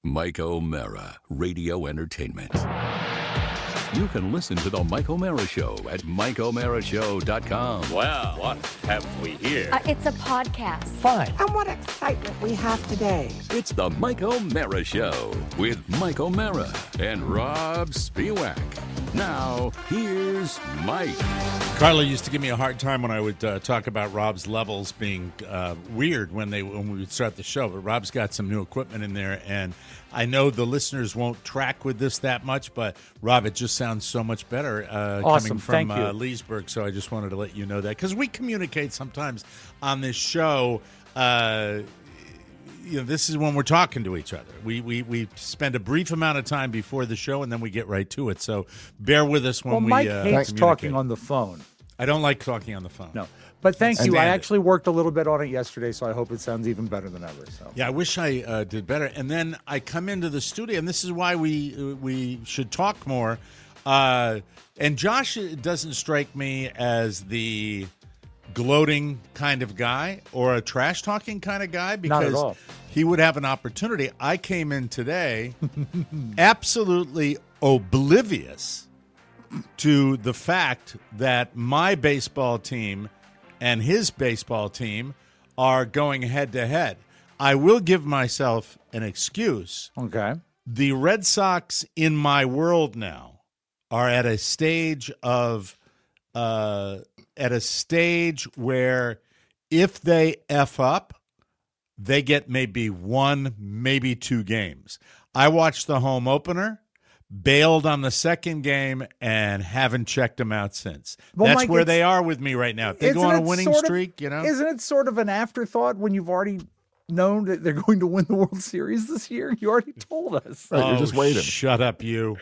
Mike O'Mara, Radio Entertainment. You can listen to The Mike O'Mara Show at MikeO'MaraShow.com. Well, what have we here? It's a podcast. Fine. And what excitement we have today. It's The Mike O'Mara Show with Mike O'Mara and Rob Spiewak. Now, here's Mike. Carla used to give me a hard time when I would talk about Rob's levels being weird when we would start the show. But Rob's got some new equipment in there, and I know the listeners won't track with this that much, but Rob, it just sounds so much better awesome. coming from Thank you. Leesburg. So I just wanted to let you know that because we communicate sometimes on this show. This is when we're talking to each other. We spend a brief amount of time before the show, and then we get right to it. So bear with us when Mike we hates talking on the phone. I don't like talking on the phone. No. But thank you. I Standard. actually worked a little bit on it yesterday, so I hope it sounds even better than ever. So Yeah, I wish I did better. And then I come into the studio, and this is why we should talk more. And Josh doesn't strike me as the gloating kind of guy or a trash talking kind of guy because Not at all. he would have an opportunity. I came in today absolutely oblivious to the fact that my baseball team and his baseball team are going head to head. I will give myself an excuse. okay. The Red Sox in my world now are at a stage where if they F up, they get maybe one, maybe two games. I watched the home opener, bailed on the second game, and haven't checked them out since. Well, That's Mike, where they are with me right now. If they go on a winning streak, Isn't it sort of an afterthought when you've already known that they're going to win the World Series this year? You already told us. Right, you're just waiting. Shut up, you.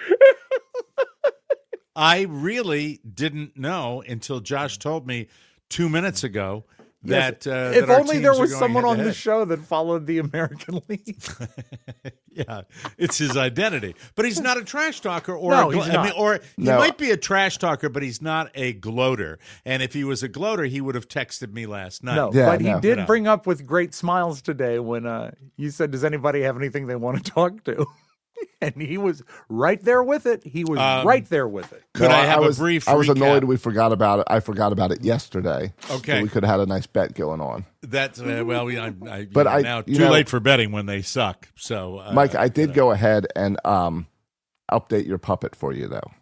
I really didn't know until Josh told me 2 minutes ago that If that our only there teams are was going someone on the head-to-head. show that followed the American League. Yeah, it's his identity. But he's not a trash talker, or No, he's not. or he No. might be a trash talker, but he's not a gloater. And if he was a gloater, he would have texted me last night. No, Yeah, but he no. did No. bring up with great smiles today when you said, "Does anybody have anything they want to talk to?" And he was right there with it. He was right there with it. Could No, I have was, a brief I was annoyed recap? we forgot about it. I forgot about it yesterday. Okay. So we could have had a nice bet going on. That's now you too know- late for betting when they suck. So Mike, I did go ahead and update your puppet for you, though.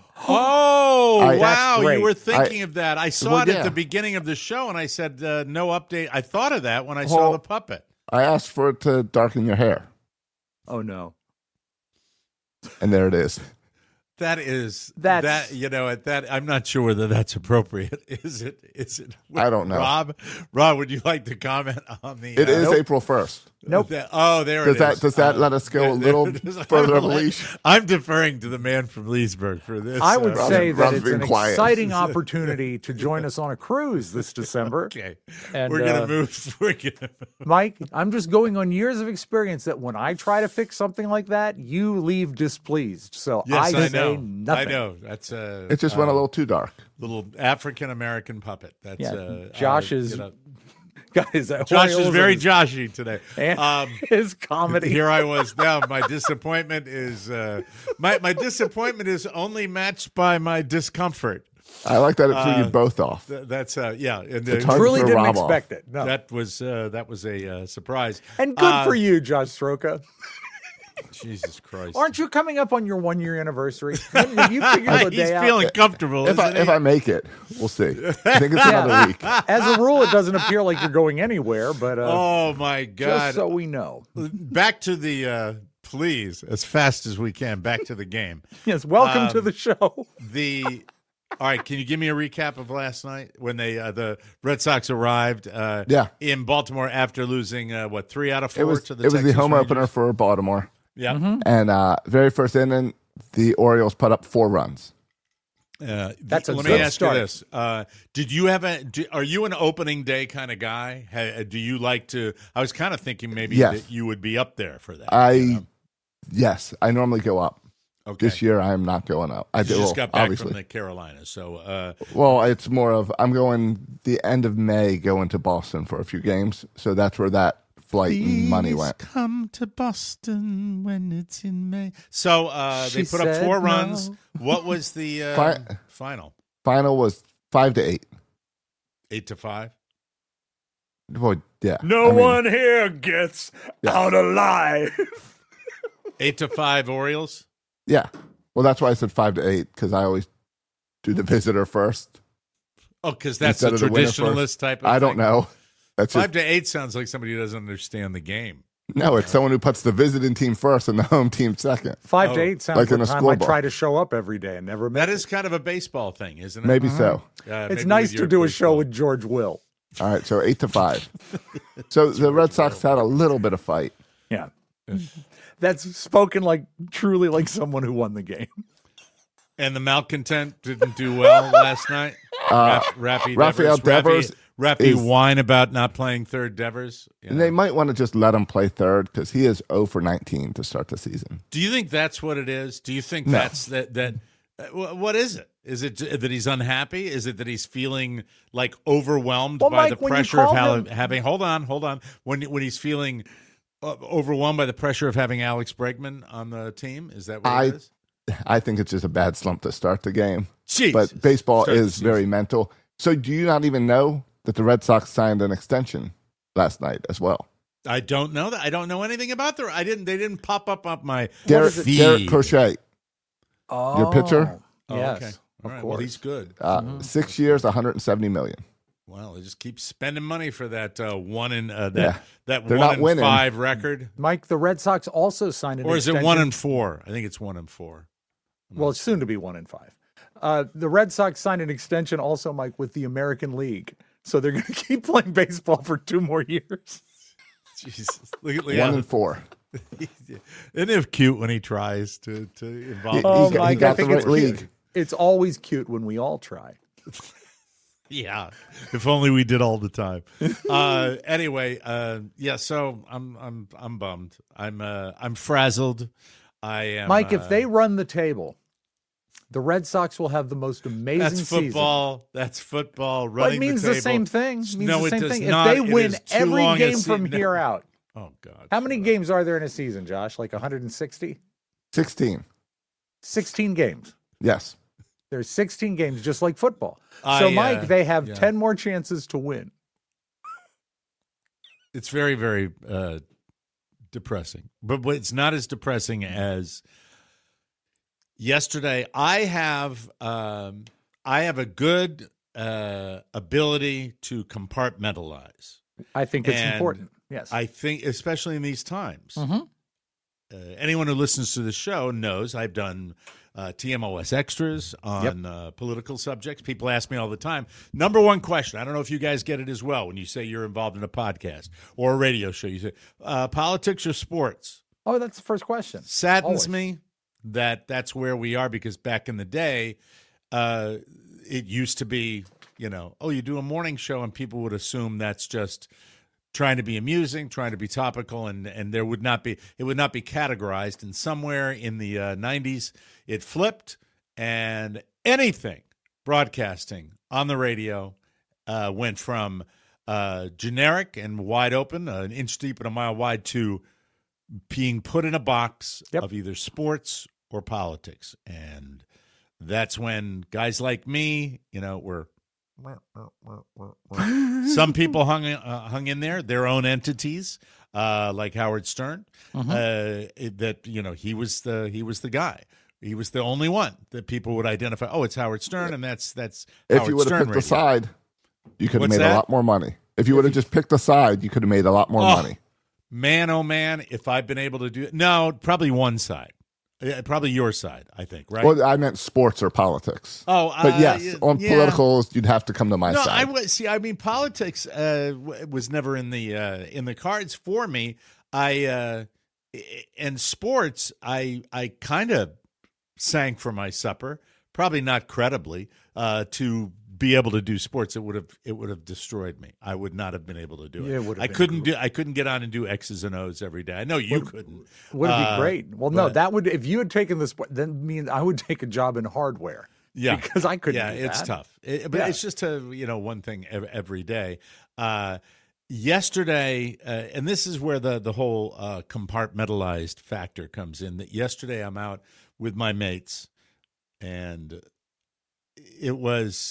Oh, I- wow. That's great. You were thinking of that. I saw Well, it at yeah. the beginning of the show, and I said, no update. I thought of that when I saw Well- the puppet. I asked for it to darken your hair, Oh no. and there it is. That's- I'm not sure whether that's appropriate. Is it? I don't know. Rob, would you like to comment on the? It is April 1st. Nope. there Does it is. Does that let us go a little further of a leash? I'm deferring to the man from Leesburg for this. I would say that Rob's it's being an quiet. exciting opportunity to join us on a cruise this December. Okay, And, we're gonna move. We're gonna. Mike, I'm just going on years of experience that when I try to fix something like that, you leave displeased. So Yes, I I say know. nothing. I know. That's It just went a little too dark. little African American puppet. That's Yeah, Josh is got his Josh is oils very and Joshy today. and his comedy. Here I was. Now my disappointment is my disappointment is only matched by my discomfort. I like that it threw you both off. That's yeah. And It's hard Truly to didn't Rob off. expect it. No. that was a surprise. And good for you, Josh Stroka. Jesus Christ! Aren't you coming up on your 1-year anniversary? Have you figured the He's day feeling out? comfortable. If isn't he? I make it, we'll see. I think it's another week. As a rule, it doesn't appear like you're going anywhere, but Oh my God! just so we know. Back to the please, as fast as we can. Back to the game. Yes, welcome to the show. All right, can you give me a recap of last night when the Red Sox arrived? In Baltimore after losing 3 out of 4 It was to the the Texas home Rangers? opener for Baltimore, Yeah, and very first inning, the Orioles put up 4 runs. That's a let me good ask start. you this: did you have are you an opening day kind of guy? Do you like to? I was kind of thinking maybe Yes. that you would be up there for that. Yes, I normally go up. Okay. This year, I am not going up. I You do, just got back obviously. from the Carolinas, so Well, it's more of I'm going the end of May, going to Boston for a few games, so that's where that flight and money Please went. come to Boston when it's in May. So they She put up said 4 no. runs. What was the final? Final was 5-8. 8-5. Well, yeah. No I mean, one here gets out alive. 8-5 Orioles. Yeah. Well, that's why I said 5-8 because I always do the visitor first. Oh, because that's Instead a of the winner traditionalist first. type of I thing. don't know. That's just 5-8 sounds like somebody who doesn't understand the game. no. It's someone who puts the visiting team first and the home team second. 5 to 8 sounds Like in like a time school I ball. try to show up every day and never miss That it. is kind of a baseball thing, isn't it? Maybe so. It's maybe nice with to your do a show baseball. with George Will. All right, so 8-5. So the Red Sox had a little bit of fight. Yeah. That's spoken like truly like someone who won the game. And the malcontent didn't do well last night. Rafael Devers Raffy is- whine about not playing third Devers. You And know. they might want to just let him play third because he is 0 for 19 to start the season. Do you think that's what it is? Do you think No. that's that? What is it? Is it that he's unhappy? Is it that he's feeling like overwhelmed Well, by Mike, the when you pressure of call him- having? Hold on. When he's feeling overwhelmed by the pressure of having Alex Bregman on the team, is that what it is? I think it's just a bad slump to start the game. Jesus. But baseball Start the is season. very mental. So do you not even know that the Red Sox signed an extension last night as well? I don't know that. I don't know anything about the. They didn't pop up my Derek feed. Crochet, Oh, your pitcher? Oh, Yes, okay. of All right. course. Well, he's good. 6 years, $170 million. Well, they just keep spending money for that one in that Yeah. that They're 1 not in winning. 5 record, Mike, the Red Sox also signed an or is it extension. 1 in 4? I think it's 1 in 4. Well, it's soon to be 1 in 5. The Red Sox signed an extension also, Mike, with the American League. So they're going to keep playing baseball for 2 more years. Jesus, look at 1 in 4. Isn't it cute when he tries to involve? He Oh, got- he Mike, got I think the it's right cute. league. It's always cute when we all try. Yeah, if only we did all the time. Anyway, yeah. So I'm bummed. I'm frazzled. I am. Mike, if they run the table, the Red Sox will have the most amazing that's season. football. That's football. Well, Running it means the the table. same thing. It means No, the it same does thing. not. If they It win is too every long a game season. from here out, Oh God. how many games are there in a season, Josh? Like 160? 16. 16 games. Yes. There's 16 games, just like football. I, So, Mike, they have yeah. 10 more chances to win. It's very, very depressing, but it's not as depressing as yesterday. I have a good ability to compartmentalize. I think it's And important. Yes. I think, especially in these times, Mhm. anyone who listens to the show knows I've done TMOS extras on political subjects. People ask me all the time. Number one question, I don't know if you guys get it as well when you say you're involved in a podcast or a radio show. You say, politics or sports? Oh, that's the first question. Saddens Always. me that that's where we are because back in the day, it used to be, oh, you do a morning show and people would assume that's just trying to be amusing, trying to be topical, and it would not be categorized. And somewhere in the 90s, it flipped, and anything broadcasting on the radio went from generic and wide open, an inch deep and a mile wide, to being put in a box of either sports or politics. And that's when guys like me, were some people hung in there, their own entities, like Howard Stern. That he was the guy. He was the only one that people would identify. Oh, it's Howard Stern, and that's If Howard you would Stern have picked a radio. side, you could have What's made that? a lot more money. If you would have just picked a side, you could have made a lot more money. Man, oh man, if I've been able to do it. No, probably one side. Probably your side, I think, right? Well, I meant sports or politics. Oh, but yes, on yeah. politicals, you'd have to come to my No, side. I would see. I mean, politics was never in the cards for me. And sports, I kind of sang for my supper, probably not credibly, to be able to do sports. It would have destroyed me. I would not have been able to do it. Yeah, it would have I been couldn't get on and do X's and O's every day. I know you couldn't. Would it be great? Well, no, but- that would, if you had taken this, then mean I would take a job in hardware. Yeah, Because I couldn't Yeah, do it's that. tough. But Yeah. it's just one thing every day. yesterday, and this is where the whole compartmentalized factor comes in, that yesterday I'm out with my mates, and it was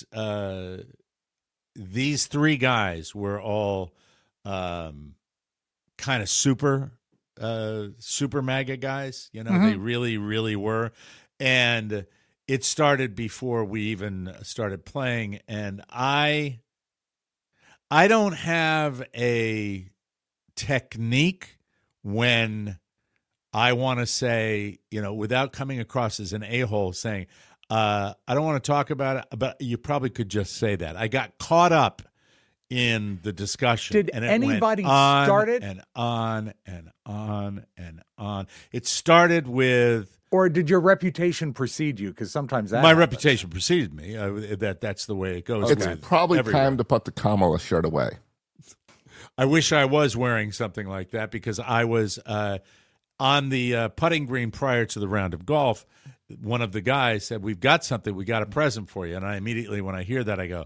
these three guys were all kind of super MAGA guys. You know, they really, really were. And it started before we even started playing, and I don't have a technique when I want to say, you know, without coming across as an a-hole, saying, I don't want to talk about it, but you probably could just say that. I got caught up in the discussion. Did and it anybody went on start it? and on and on and on. It started with... Or did your reputation precede you? Because sometimes that my happens. reputation preceded me. That's the way it goes. It's with probably everywhere. time to put the Kamala shirt away. I wish I was wearing something like that, because I was on the putting green prior to the round of golf. One of the guys said, "We've got something. We got a present for you." And I immediately, when I hear that, I go,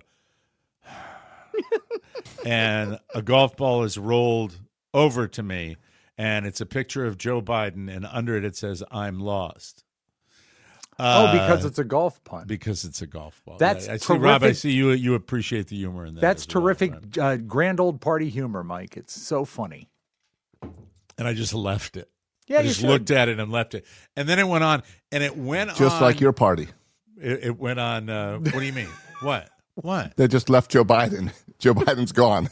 and a golf ball is rolled over to me, and it's a picture of Joe Biden, and under it says, "I'm lost." Because it's a golf punt. Because it's a golf ball. That's I see, terrific. Rob, I see you appreciate the humor in that. That's as well, terrific, right? grand old party humor, Mike. It's so funny. And I just left it. Yeah, I you just should. looked at it and left it. And then it went on, and it went on. Just like your party. It went on. What do you mean? What? What? They just left Joe Biden. Joe Biden's gone.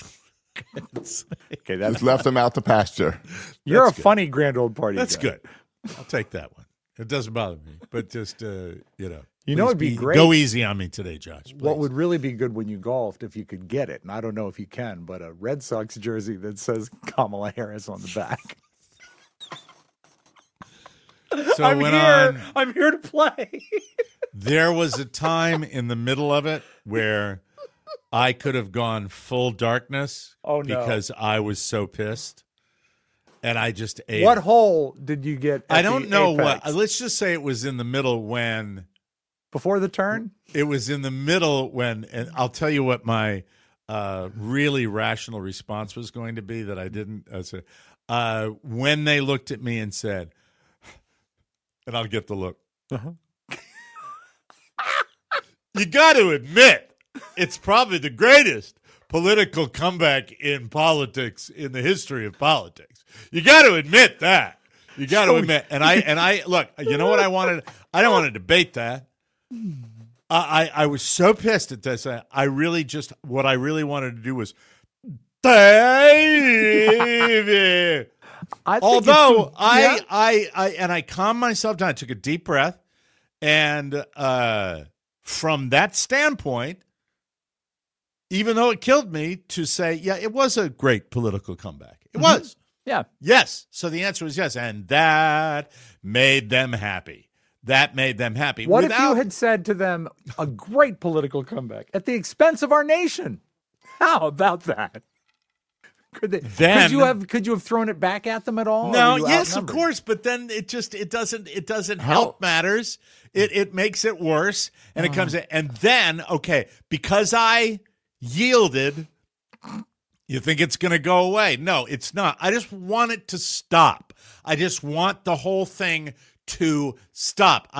Okay, that's Just left him out to pasture. You're That's a funny grand old party. That's guy. good. I'll take that one. It doesn't bother me. But just, You know, please it'd be great. Go easy on me today, Josh. Please. What would really be good when you golfed, if you could get it, and I don't know if you can, but a Red Sox jersey that says Kamala Harris on the back. So it went on. I'm here to play. There was a time in the middle of it where I could have gone full darkness Oh, no. because I was so pissed. And I just ate What it. hole did you get? I at don't the know apex? what. Let's just say it was in the middle when Before the turn? it was in the middle when, and I'll tell you what my really rational response was going to be that I didn't say. When they looked at me and said, and I'll get the look. You got to admit, it's probably the greatest political comeback in politics in the history of politics. You got to admit that. You got to admit. And I look. You know what I wanted? I don't want to debate that. I was so pissed at this. I really just what I really wanted to do was. Although I calmed myself down. I took a deep breath, and from that standpoint, even though it killed me to say, yeah, it was a great political comeback. It was. Yeah. Yes. So the answer is yes. And that made them happy. That made them happy. What if you had said to them, a great political comeback at the expense of our nation? How about that? Could you have thrown it back at them at all? No, Or were you yes, of outnumbered? course, but then it doesn't help matters. It makes it worse, and it comes in, and then because I yielded, you think it's going to go away? No, it's not. I just want it to stop. I just want the whole thing to stop.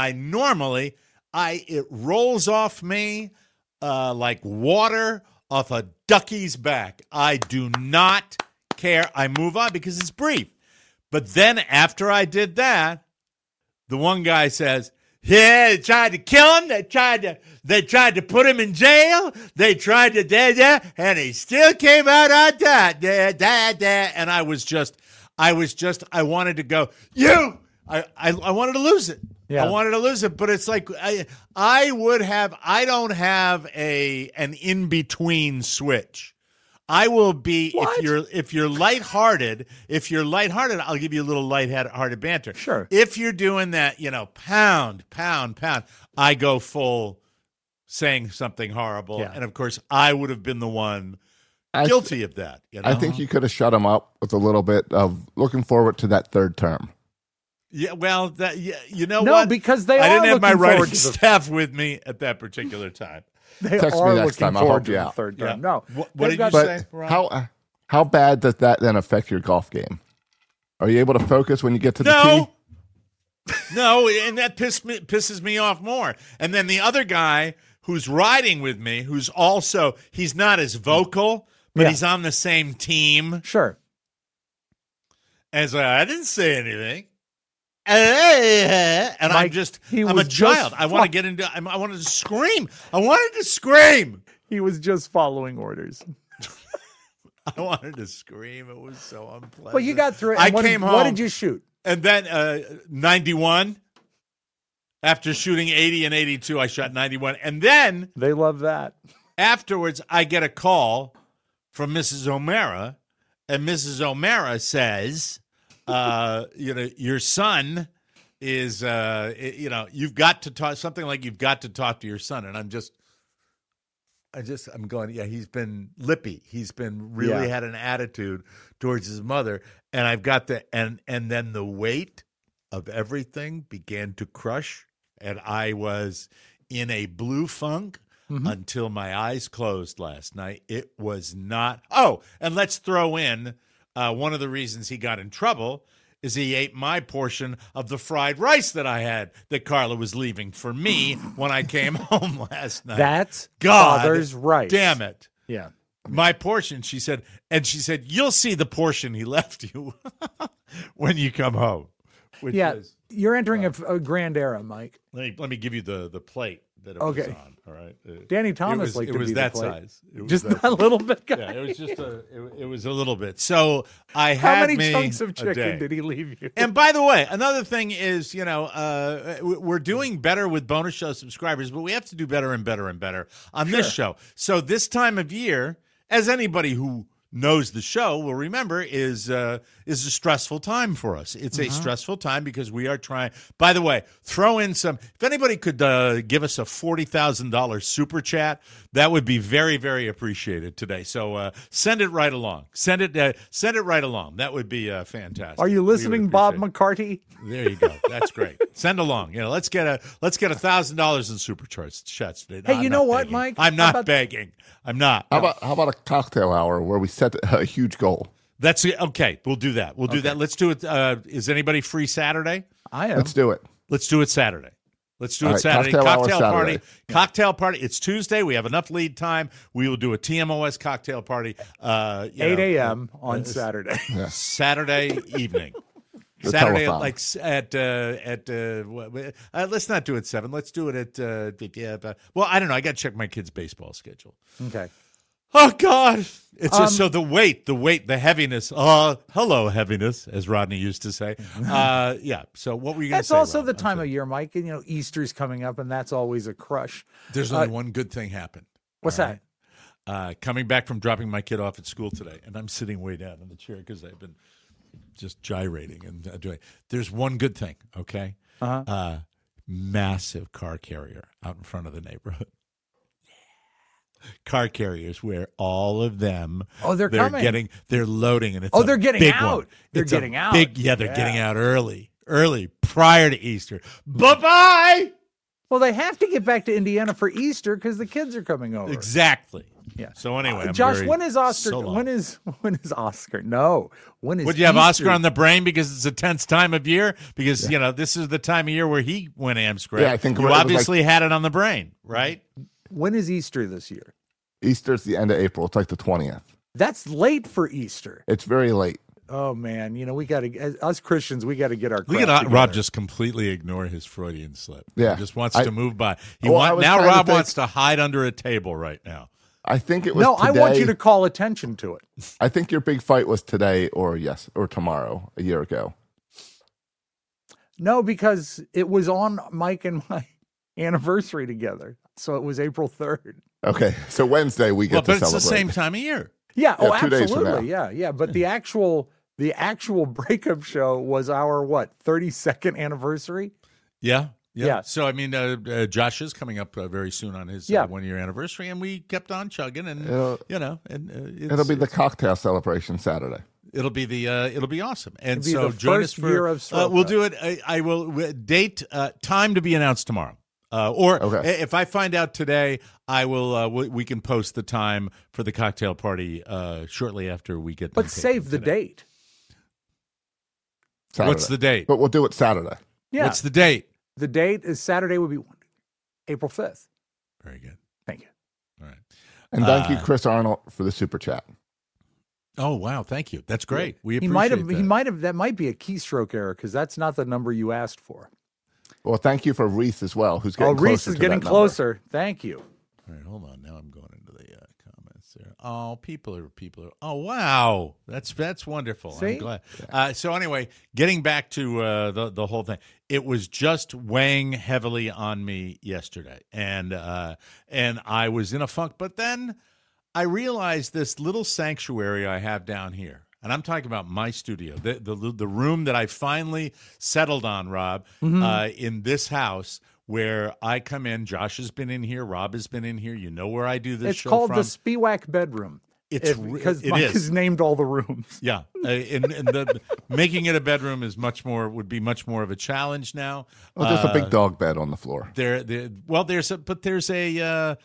It rolls off me like water off a ducky's back. I do not care. I move on because it's brief. But then after I did that, the one guy says, yeah, they tried to kill him. They tried to put him in jail. They tried to and he still came out on top. And I wanted to go, I wanted to lose it. Yeah. I wanted to lose it, but it's like I don't have an in-between switch. I will be if you're lighthearted, I'll give you a little lighthearted banter. Sure. If you're doing that, pound, I go full saying something horrible. Yeah. And of course I would have been the one I guilty of that. I think you could have shut him up with a little bit of looking forward to that third term. Yeah, well, you know No, what? because they I are didn't have my looking forward writing to the- staff with me at that particular time. They Text are me next looking time. I'll forward help to you the out. third time. Yeah. No. What did you But say, Ron? how bad does that then affect your golf game? Are you able to focus when you get to the tee? No, and that pisses me off more. And then the other guy who's riding with me, who's also, he's not as vocal, but he's on the same team. Sure. And it's like, I didn't say anything. And Mike, I'm a child. I want to get into, I wanted to scream. I wanted to scream. He was just following orders. I wanted to scream. It was so unpleasant. Well, you got through it. I came home. What did you shoot? And then 91. After shooting 80 and 82, I shot 91. And then They love that. afterwards, I get a call from Mrs. O'Mara, and Mrs. O'Mara says, your son is, you've got to talk, something like you've got to talk to your son. And I'm going, he's been lippy. He's been really had an attitude towards his mother. And I've got and then the weight of everything began to crush. And I was in a blue funk until my eyes closed last night. It was not. Oh, and let's throw in one of the reasons he got in trouble is he ate my portion of the fried rice that I had that Carla was leaving for me when I came home last night. That's God, father's rice. Damn it. Yeah. My portion, she said, you'll see the portion he left you when you come home. Which is, you're entering a grand era, Mike. let me give you the plate that it was on. All right, Danny Thomas it was that size. Just that little bit. Yeah, it was just it was a little bit. So I How had many chunks of chicken did he leave you? And by the way, another thing is, we're doing better with bonus show subscribers, but we have to do better and better and better on this show. So this time of year, as anybody who knows the show will remember, is a stressful time for us. It's a stressful time because we are trying. By the way, throw in some. If anybody could give us a $40,000 super chat, that would be very, very appreciated today. So send it right along. Send it right along. That would be fantastic. Are you listening, Bob McCarty? There you go. That's great. Send along. Let's get $1,000 in super chats today. Hey, you know what, Mike? I'm not begging. I'm not. How about a cocktail hour where we set a huge goal? That's okay. We'll do that. We'll do that. Let's do it. Is anybody free Saturday? I am. Let's do it. Let's do it Saturday. Let's do All it right, Saturday. cocktail hour party. Saturday. Cocktail party. It's Tuesday. We have enough lead time. We will do a TMOS cocktail party. 8 a.m. on Saturday. Saturday evening. The Saturday telethon. let's not do it 7. Let's do it at well, I don't know. I got to check my kids' baseball schedule. Okay. Oh God! It's just so the weight, the heaviness. Hello, heaviness, as Rodney used to say. Yeah. So what were you going to say? That's also Rob? the time of year, Mike. And Easter's coming up, and that's always a crush. There's only one good thing happened. What's that? Coming back from dropping my kid off at school today, and I'm sitting way down in the chair because I've been just gyrating and doing. There's one good thing. Okay. Massive car carrier out in front of the neighborhood. Car carriers where all of them they're coming. They're loading, and it's they're getting big out. One. They're it's getting out. They're getting out early prior to Easter. Bye. Well, they have to get back to Indiana for Easter because the kids are coming over. Exactly. Yeah. So anyway, Josh, when is Oscar? So when is Oscar? No. When is? Would you have Easter? Oscar on the brain because it's a tense time of year? Because this is the time of year where he went Amscraft. Yeah, I think you obviously had it on the brain, right? When is Easter this year? Easter's the end of April. It's like the 20th. That's late for Easter. It's very late. Oh man, we got to, us Christians, we got to get our. Look at Rob just completely ignore his Freudian slip. Yeah, he just wants to move by. Rob Wants to hide under a table right now. I think it was. No, today. I want you to call attention to it. I think your big fight was today, or tomorrow, a year ago. No, because it was on Mike and my anniversary together, so it was April 3rd. Okay, so Wednesday we get to celebrate. But it's the same time of year. Yeah. Oh, 2 days from now. absolutely. Yeah. But the actual breakup show was our 32nd anniversary. Yeah. Yeah. So I mean, Josh is coming up very soon on his 1-year anniversary, and we kept on chugging, and it'll be the cocktail celebration Saturday. It'll be awesome, and so join us for. Year of we'll do it. I will date time to be announced tomorrow. Okay. If I find out today, I will. We can post the time for the cocktail party shortly after we get. But save the date. Saturday. What's the date? But we'll do it Saturday. Yeah. What's the date? The date is Saturday. Would be April 5th. Very good. Thank you. All right. And thank you, Chris Arnold, for the super chat. Oh wow! Thank you. That's great. We He appreciate might that. have. That might be a keystroke error because that's not the number you asked for. Well, thank you for Reese as well, who's getting closer. Reese is getting closer. Thank you. All right, hold on. Now I'm going into the comments there. Oh, people are. Oh, wow, that's wonderful. See? I'm glad. So anyway, getting back to the whole thing, it was just weighing heavily on me yesterday, and I was in a funk. But then I realized this little sanctuary I have down here. And I'm talking about my studio, the room that I finally settled on, Rob, in this house where I come in. Josh has been in here. Rob has been in here. You know where I do this show called from. the Spiewak bedroom. Because Mike has named all the rooms. Yeah, and making it a bedroom would be much more of a challenge now. Well, there's a big dog bed on the floor. There's a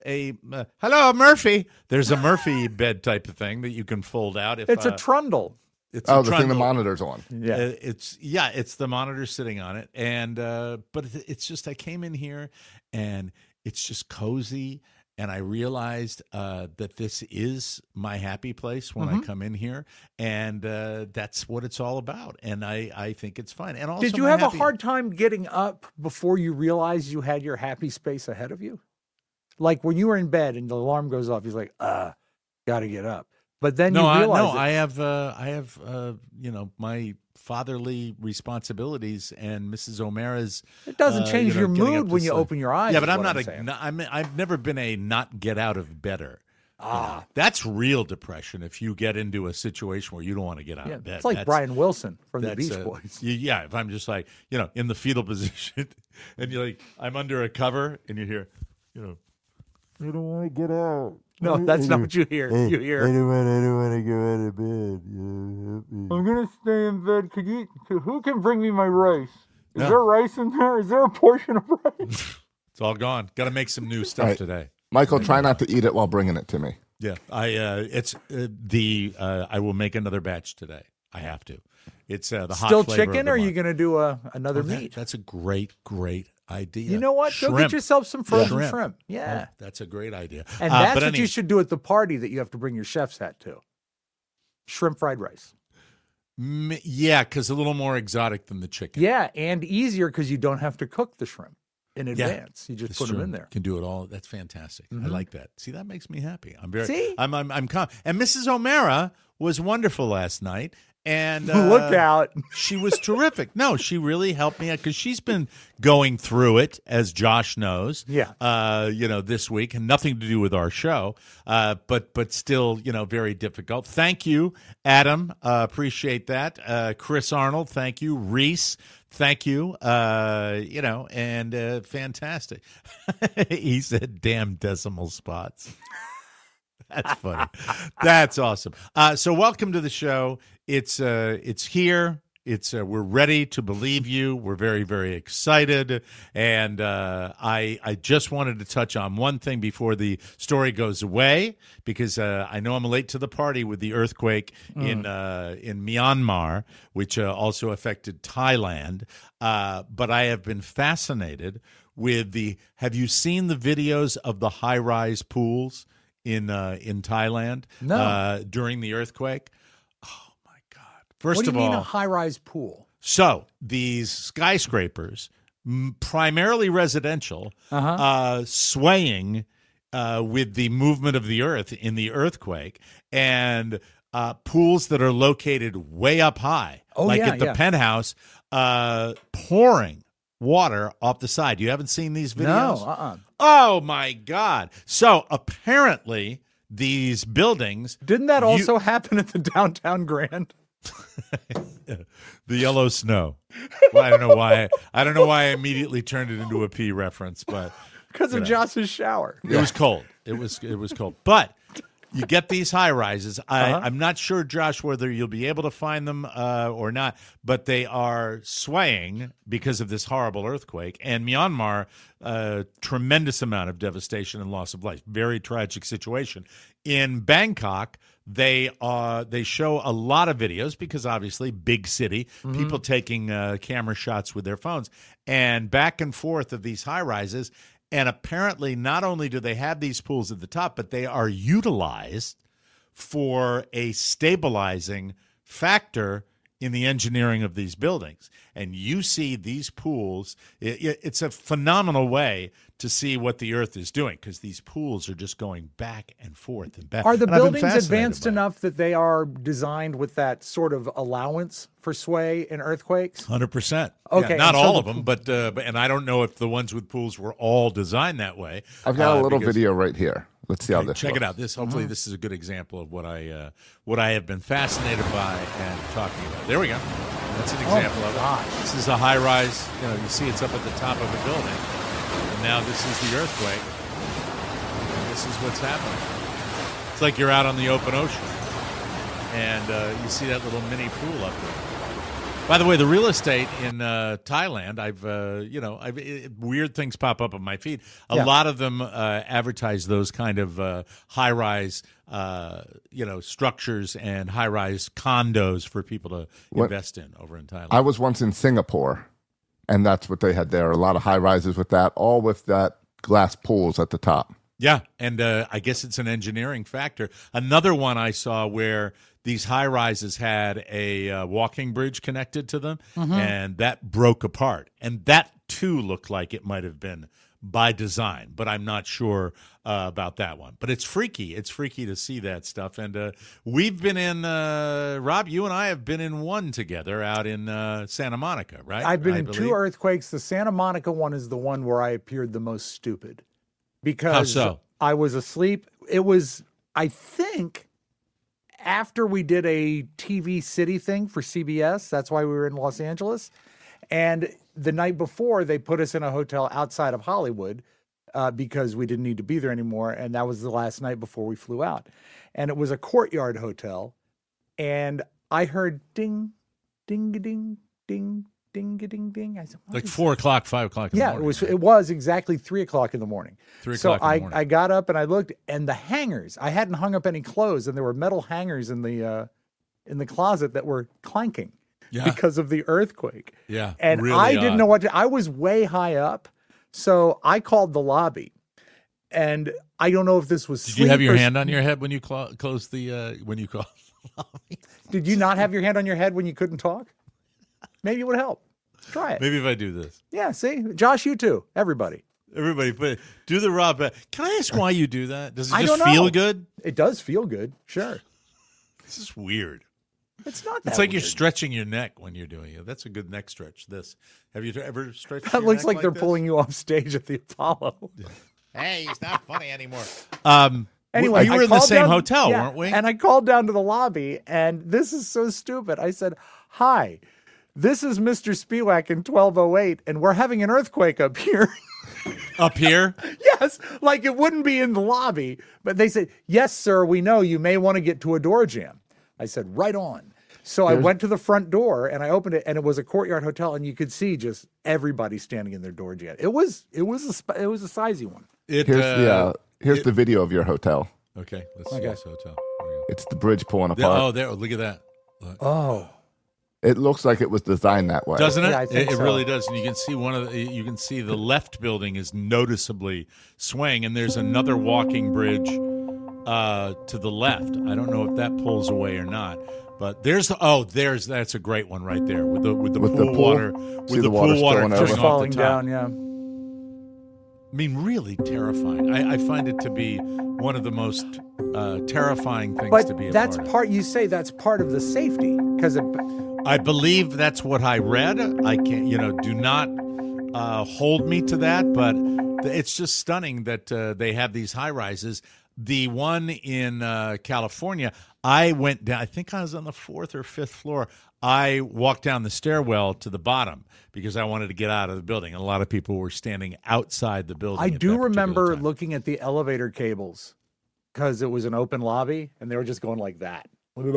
hello Murphy. There's a Murphy bed type of thing that you can fold out. It's a trundle. It's the thing the monitor's on. Yeah, it's the monitor sitting on it, and but it's just I came in here and it's just cozy, and I realized that this is my happy place when I come in here, and that's what it's all about, and I think it's fun. And also, did you have a hard time getting up before you realized you had your happy space ahead of you? Like when you were in bed and the alarm goes off, he's like, got to get up. But then you realize I have my fatherly responsibilities and Mrs. O'Mara's. It doesn't change your mood when you open your eyes. Yeah, but I've never been a not get out of bedder. That's real depression if you get into a situation where you don't want to get out of bed. It's like Brian Wilson from the Beach Boys. Yeah, if I'm just like, in the fetal position and you're like, I'm under a cover and you hear, I don't want to get out. No, that's not what you hear. You hear. I don't want to go out of bed. I'm gonna stay in bed. Who can bring me my rice? Is there rice in there? Is there a portion of rice? It's all gone. Got to make some new stuff today. Michael, try not to eat it while bringing it to me. Yeah, I will make another batch today. I have to. It's the hot still flavor chicken, or are you going to do another meat? That's a great idea. You know what? Go get yourself some frozen shrimp. Yeah. That's a great idea. And that's what you should do at the party that you have to bring your chef's hat to. Shrimp fried rice. Yeah, because a little more exotic than the chicken. Yeah, and easier because you don't have to cook the shrimp in advance. You just put them in there. Can do it all. That's fantastic. I like that. See, that makes me happy. I'm very. See? I'm calm. And Mrs. O'Mara was wonderful last night. And look out. She was terrific. No, she really helped me out because she's been going through it, as Josh knows. Yeah. This week, and nothing to do with our show, but still, very difficult. Thank you, Adam. Appreciate that. Chris Arnold, thank you. Reese, thank you. And fantastic. He said, "Damn decimal spots." That's funny. That's awesome. So welcome to the show. It's here. We're ready to believe you. We're very, very excited. And I just wanted to touch on one thing before the story goes away, because I know I'm late to the party with the earthquake in Myanmar, which also affected Thailand. But I have been fascinated with have you seen the videos of the high-rise pools in Thailand during the earthquake? Oh my God! What do you mean a high-rise pool? So these skyscrapers, primarily residential, swaying with the movement of the earth in the earthquake, and pools that are located way up high, at the penthouse, pouring water off the side. You haven't seen these videos? No, Oh my God. So apparently these buildings. Didn't that also happen at the Downtown Grand? The yellow snow. Well, I don't know why I immediately turned it into a P reference, but because of Josh's shower. It was cold. It was cold. But you get these high rises. I'm not sure, Josh, whether you'll be able to find them or not, but they are swaying because of this horrible earthquake. And Myanmar, tremendous amount of devastation and loss of life. Very tragic situation. In Bangkok, they show a lot of videos because obviously big city, people taking camera shots with their phones and back and forth of these high rises. And apparently not only do they have these pools at the top, but they are utilized for a stabilizing factor in the engineering of these buildings. And you see these pools, it's a phenomenal way to see what the earth is doing because these pools are just going back and forth and back. Are the buildings advanced enough that they are designed with that sort of allowance for sway in earthquakes? 100%. Okay. Yeah, not all of them, but and I don't know if the ones with pools were all designed that way. I've got a little video right here. Let's see how this check looks. it out. Hopefully this is a good example of what I have been fascinated by and talking about. There we go. That's an example of it. This is a high rise. You see it's up at the top of a building. And now this is the earthquake. And this is what's happening. It's like you're out on the open ocean. And you see that little mini pool up there. By the way, the real estate in Thailand, weird things pop up on my feed. A lot of them advertise those kind of high-rise, structures and high-rise condos for people to invest in over in Thailand. I was once in Singapore, and that's what they had there. A lot of high-rises with that, all with that glass pools at the top. Yeah, and I guess it's an engineering factor. Another one I saw where these high-rises had a walking bridge connected to them, and that broke apart. And that, too, looked like it might have been by design, but I'm not sure about that one. But it's freaky. It's freaky to see that stuff. And we've been in, Rob, you and I have been in one together out in Santa Monica, right? I've been in two earthquakes. The Santa Monica one is the one where I appeared the most stupid. Because how so? I was asleep. It was, I think, after we did a TV City thing for CBS. That's why we were in Los Angeles. And the night before, they put us in a hotel outside of Hollywood because we didn't need to be there anymore. And that was the last night before we flew out. And it was a courtyard hotel. And I heard ding, ding-a-ding, ding, ding-a-ding-ding. I said, like 4 o'clock, 5 o'clock in the morning. Yeah, it was exactly 3 o'clock in the morning. 3 o'clock in the morning. So I got up and I looked, and the hangers, I hadn't hung up any clothes, and there were metal hangers in the closet that were clanking because of the earthquake. Yeah, and really I didn't know what to. I was way high up, so I called the lobby, and I don't know if this was. Did you have your hand on your head when you closed the when you called the lobby? Did you not have your hand on your head when you couldn't talk? Maybe it would help. Try it. Maybe if I do this. Yeah, see? Josh, you too. Everybody, but do the Rob. Can I ask why you do that? Does it just feel good? It does feel good, sure. This is weird. It's not that It's like weird. You're stretching your neck when you're doing it. That's a good neck stretch, this. Have you ever stretched That your looks neck like they're this? pulling you off stage at the Apollo. Hey, he's not funny anymore. Anyway, we were in the same hotel, weren't we? And I called down to the lobby, and this is so stupid. I said, "Hi, this is Mr. Spiewak in 1208, and we're having an earthquake up here." Up here? Yes, like it wouldn't be in the lobby. But they said, "Yes, sir, we know you may want to get to a door jam." I said, "Right on." So I went to the front door, and I opened it, and it was a courtyard hotel, and you could see just everybody standing in their door jam. It was a sizey one. Here's the video of your hotel. Okay, let's see this hotel. It's the bridge pulling apart. Look at that. Look. Oh. It looks like it was designed that way. Doesn't it? Yeah, I think it so. really does. And you can see you can see the left building is noticeably swaying, and there's another walking bridge to the left. I don't know if that pulls away or not. But that's a great one right there with the pool water coming over. off Falling the top. down, yeah. I mean, really terrifying. I find it to be one of the most terrifying things to be a that's part of. part. You say that's part of the safety because I believe that's what I read. I can't, do not hold me to that, but it's just stunning that they have these high rises. The one in California, I went down, I think I was on the 4th or 5th floor. I walked down the stairwell to the bottom because I wanted to get out of the building. And a lot of people were standing outside the building. I at do that particular remember time. looking at the elevator cables because it was an open lobby, and they were just going like that. When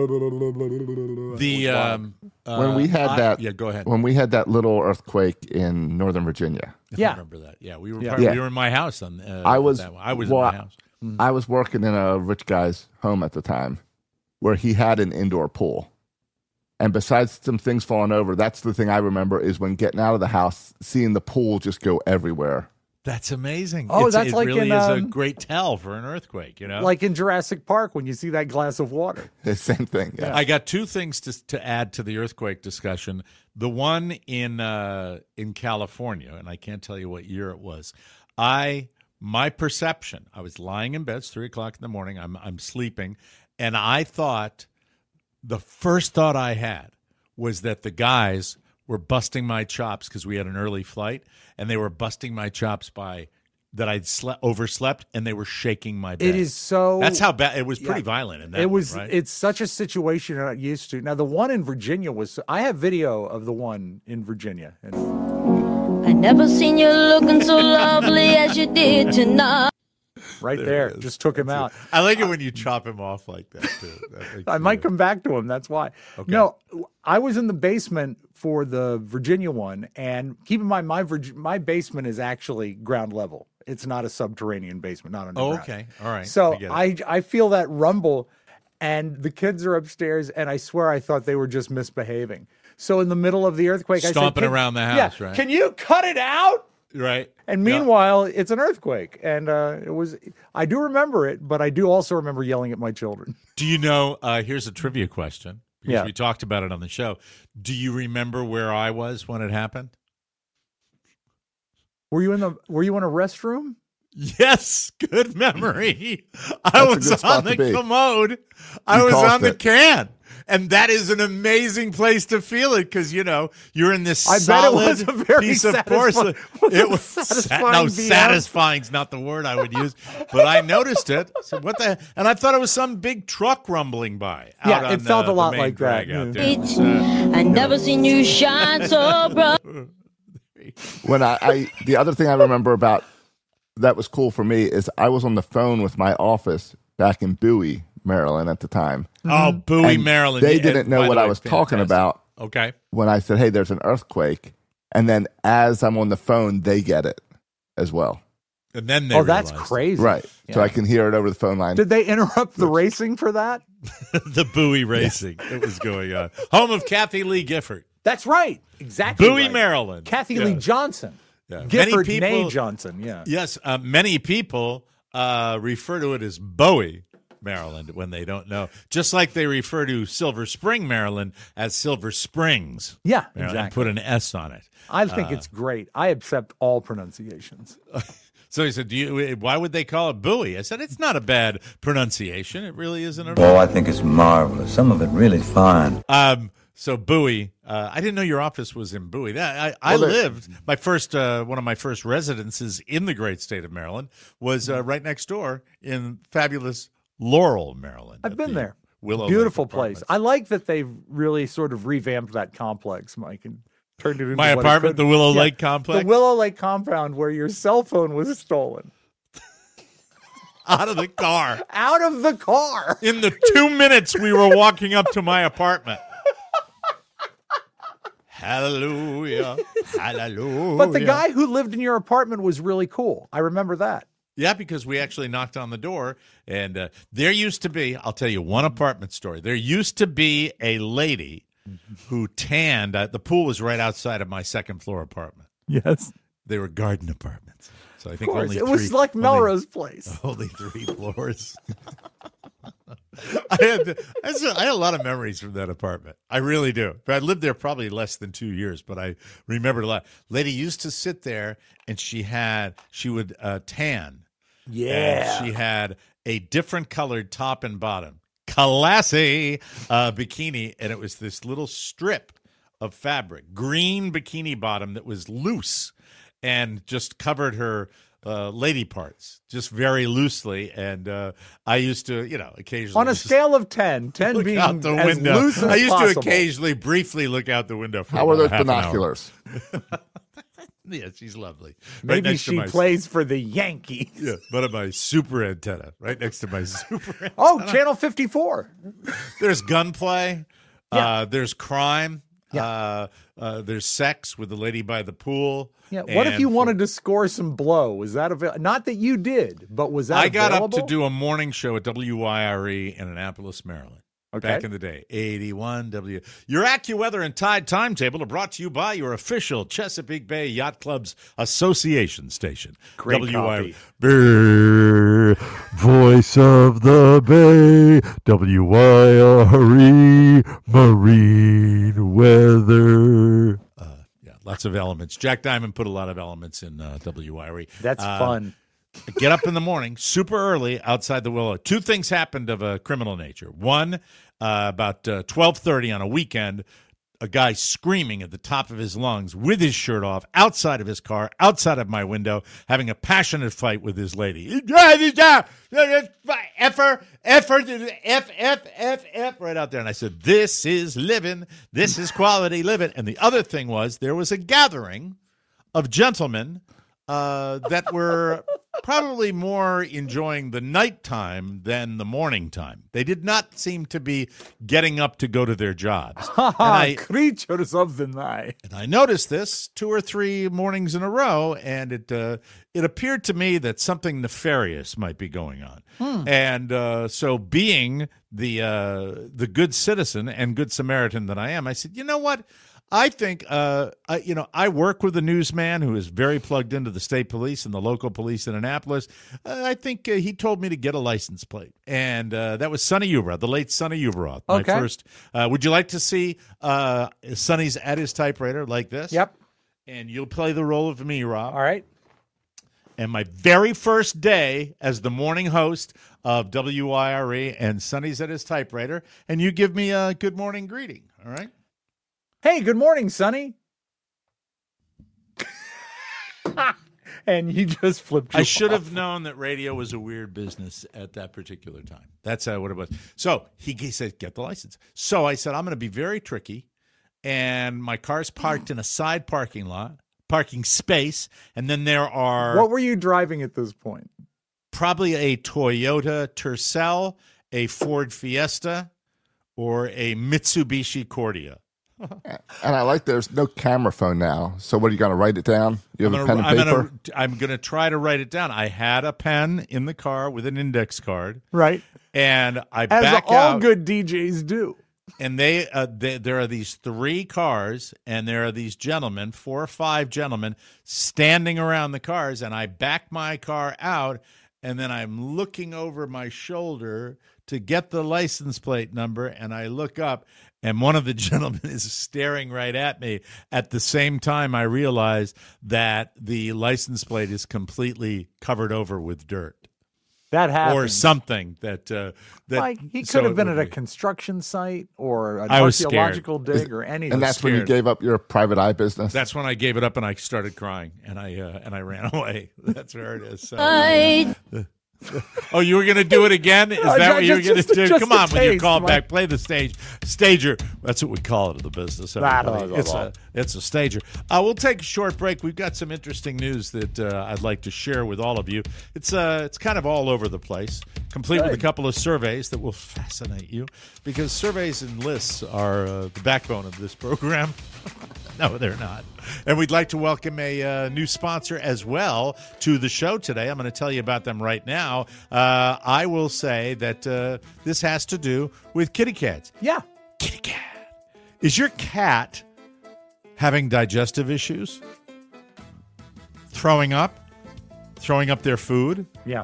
we had that, yeah, go ahead. When we had that little earthquake in Northern Virginia, Yeah. I remember that. Yeah, we were Yeah. we were in my house on. I was in my house. I was working in a rich guy's home at the time, where he had an indoor pool. And besides some things falling over, that's the thing I remember is when getting out of the house, seeing the pool just go everywhere. That's amazing. Oh, that's it like really in, is a great tell for an earthquake, you know? Like in Jurassic Park when you see that glass of water. The same thing. Yeah. I got two things to add to the earthquake discussion. The one in California, and I can't tell you what year it was. My perception, I was lying in bed, it's 3:00 in the morning, I'm sleeping, and I thought, the first thought I had was that the guys were busting my chops because we had an early flight, and they were busting my chops by that I'd overslept, and they were shaking my bed. It is so. That's how bad it was. Pretty violent in that. It was. one, right? It's such a situation you're not used to. Now the one in Virginia was. I have video of the one in Virginia. I never seen you looking so lovely as you did tonight. Right there, just took him out. I like it when you chop him off like that too. I might come back to him. That's why. Okay. No, I was in the basement for the Virginia one, and keep in mind, my basement is actually ground level. It's not a subterranean basement, not underground. Oh, okay, all right. So I get it. I feel that rumble, and the kids are upstairs, and I swear I thought they were just misbehaving. So in the middle of the earthquake, Stomping I said, around the house, right? Can you cut it out? Right. And meanwhile, it's an earthquake, and it was. I do remember it, but I do also remember yelling at my children. Do you know? Here's a trivia question because Yeah. we talked about it on the show. Do you remember where I was when it happened? Were you in a restroom? Yes, good memory. I That's a was good spot on the to be. commode. I You was caused on the it. can. And that is an amazing place to feel it because, you know, you're in this I bet it solid was a very piece of satisfying- porcelain. was It it was satisfying no, BM? satisfying's not the word I would use. But I noticed it. I said, what the? And I thought it was some big truck rumbling by. Yeah, out it on felt a the lot main like that. drag out Yeah. there. It was, I never seen you shine so bright. When the other thing I remember about that was cool for me is I was on the phone with my office back in Bowie, Maryland at the time. Oh, Bowie, And Maryland. They Yeah, didn't know by the what way, I was talking fantastic. about Okay. when I said, hey, there's an earthquake. And then as I'm on the phone, they get it as well. And then they That's realized crazy. Right. So Yeah. I can hear it over the phone line. Did they interrupt the racing for that? the Bowie racing that was going on. Home of Kathy Lee Gifford. That's right. Exactly. Bowie, right. Maryland. Kathy Yeah. Lee Johnson. Yeah. Gifford Many Nay people- Johnson. Yeah. Yes, many people refer to it as Bowie, Maryland, when they don't know. Just like they refer to Silver Spring, Maryland, as Silver Springs. Yeah. Maryland, and Exactly. put an S on it. I think it's great. I accept all pronunciations. So he said, why would they call it Bowie? I said, it's not a bad pronunciation. It really isn't at all. Oh, I think it's marvelous. Some of it really fine. So Bowie, I didn't know your office was in Bowie. I Well, lived my first one of my first residences in the great state of Maryland was right next door in fabulous Laurel, Maryland. I've at been the there. Willow Beautiful Lake place. Apartments. I like that they've really sort of revamped that complex, Mike, and turned it into My what it apartment, could- the Willow Lake complex? The Willow Lake compound where your cell phone was stolen. Out of the car. Out of the car. In the 2 minutes we were walking up to my apartment. Hallelujah. Hallelujah. But the guy who lived in your apartment was really cool. I remember that. Yeah, because we actually knocked on the door, and there used to be, I'll tell you one apartment story. There used to be a lady who tanned, the pool was right outside of my second floor apartment. Yes. They were garden apartments. So I think Of course. only It was three- like only- Melrose Place. Only 3 floors. I had a lot of memories from that apartment. I really do. But I lived there probably less than 2 years, but I remembered a lot. Lady used to sit there, and she would tan. Yeah. And she had a different colored top and bottom, classy bikini, and it was this little strip of fabric, green bikini bottom that was loose and just covered her lady parts just very loosely. And I used to, occasionally On a just scale of 10, 10 look being out the as window. loose as I used possible. to occasionally briefly look out the window for How were about those half an hour. binoculars? Yeah, she's lovely. Maybe she plays for the Yankees. Yeah, but my super antenna, right next to my super antenna. Oh, Channel 54. There's gunplay. Yeah. There's crime. Yeah. There's sex with the lady by the pool. Yeah. What if you wanted to score some blow? Was that available? Not that you did, but was that got available? up to do a morning show at WYRE in Annapolis, Maryland. Okay. Back in the day, 81 W. Your AccuWeather and Tide timetable are brought to you by your official Chesapeake Bay Yacht Club's Association station. Great WYRE. Voice of the Bay, WYRE, Marine Weather. Yeah, lots of elements. Jack Diamond put a lot of elements in WYRE. That's fun. Get up in the morning, super early, outside the Willow. Two things happened of a criminal nature. One, about 12:30 on a weekend, a guy screaming at the top of his lungs with his shirt off, outside of his car, outside of my window, having a passionate fight with his lady. Effer, F, right out there. And I said, this is living. This is quality living. And the other thing was there was a gathering of gentlemen that were probably more enjoying the nighttime than the morning time. They did not seem to be getting up to go to their jobs. Creatures of the night. And I noticed this 2 or 3 mornings in a row, and it appeared to me that something nefarious might be going on. And so being the good citizen and good Samaritan that I am, I said, you know what? I think, I work with a newsman who is very plugged into the state police and the local police in Annapolis. I think he told me to get a license plate. And that was Sonny Uberoth, the late Sonny Uberoth. My first. Would you like to see Sonny's at his typewriter like this? Yep. And you'll play the role of me, Rob. All right. And my very first day as the morning host of WYRE and Sonny's at his typewriter. And you give me a good morning greeting, all right? Hey, good morning, Sonny. And you just flipped you I should off. have known that radio was a weird business at that particular time. That's what it was. So he said, get the license. So I said, I'm going to be very tricky. And my car's parked in a side parking space. And then there are... What were you driving at this point? Probably a Toyota Tercel, a Ford Fiesta, or a Mitsubishi Cordia. And I like there's no camera phone now. So what are you going to write it down? You have a pen and paper? I'm going to try to write it down. I had a pen in the car with an index card. Right. And I As back all out. good DJs do. And there are these 3 cars, and there are these gentlemen, 4 or 5 gentlemen, standing around the cars. And I back my car out, and then I'm looking over my shoulder to get the license plate number, and I look up, and one of the gentlemen is staring right at me. At the same time, I realize that the license plate is completely covered over with dirt. That happens. Or something that like he could have been at a construction site or an I was archaeological dig or anything. And that's when you gave up your private eye business? That's when I gave it up and I started crying and I ran away. That's where it is. So, oh, you were going to do it again? Is that what you were going to do? Come on with your callback. Play the stager. That's what we call it in the business. It's a stager. We'll take a short break. We've got some interesting news that I'd like to share with all of you. It's kind of all over the place, complete with a couple of surveys that will fascinate you, because surveys and lists are the backbone of this program. No, they're not. And we'd like to welcome a new sponsor as well to the show today. I'm going to tell you about them right now. I will say that this has to do with kitty cats. Yeah. Kitty cat. Is your cat having digestive issues? Throwing up their food? Yeah.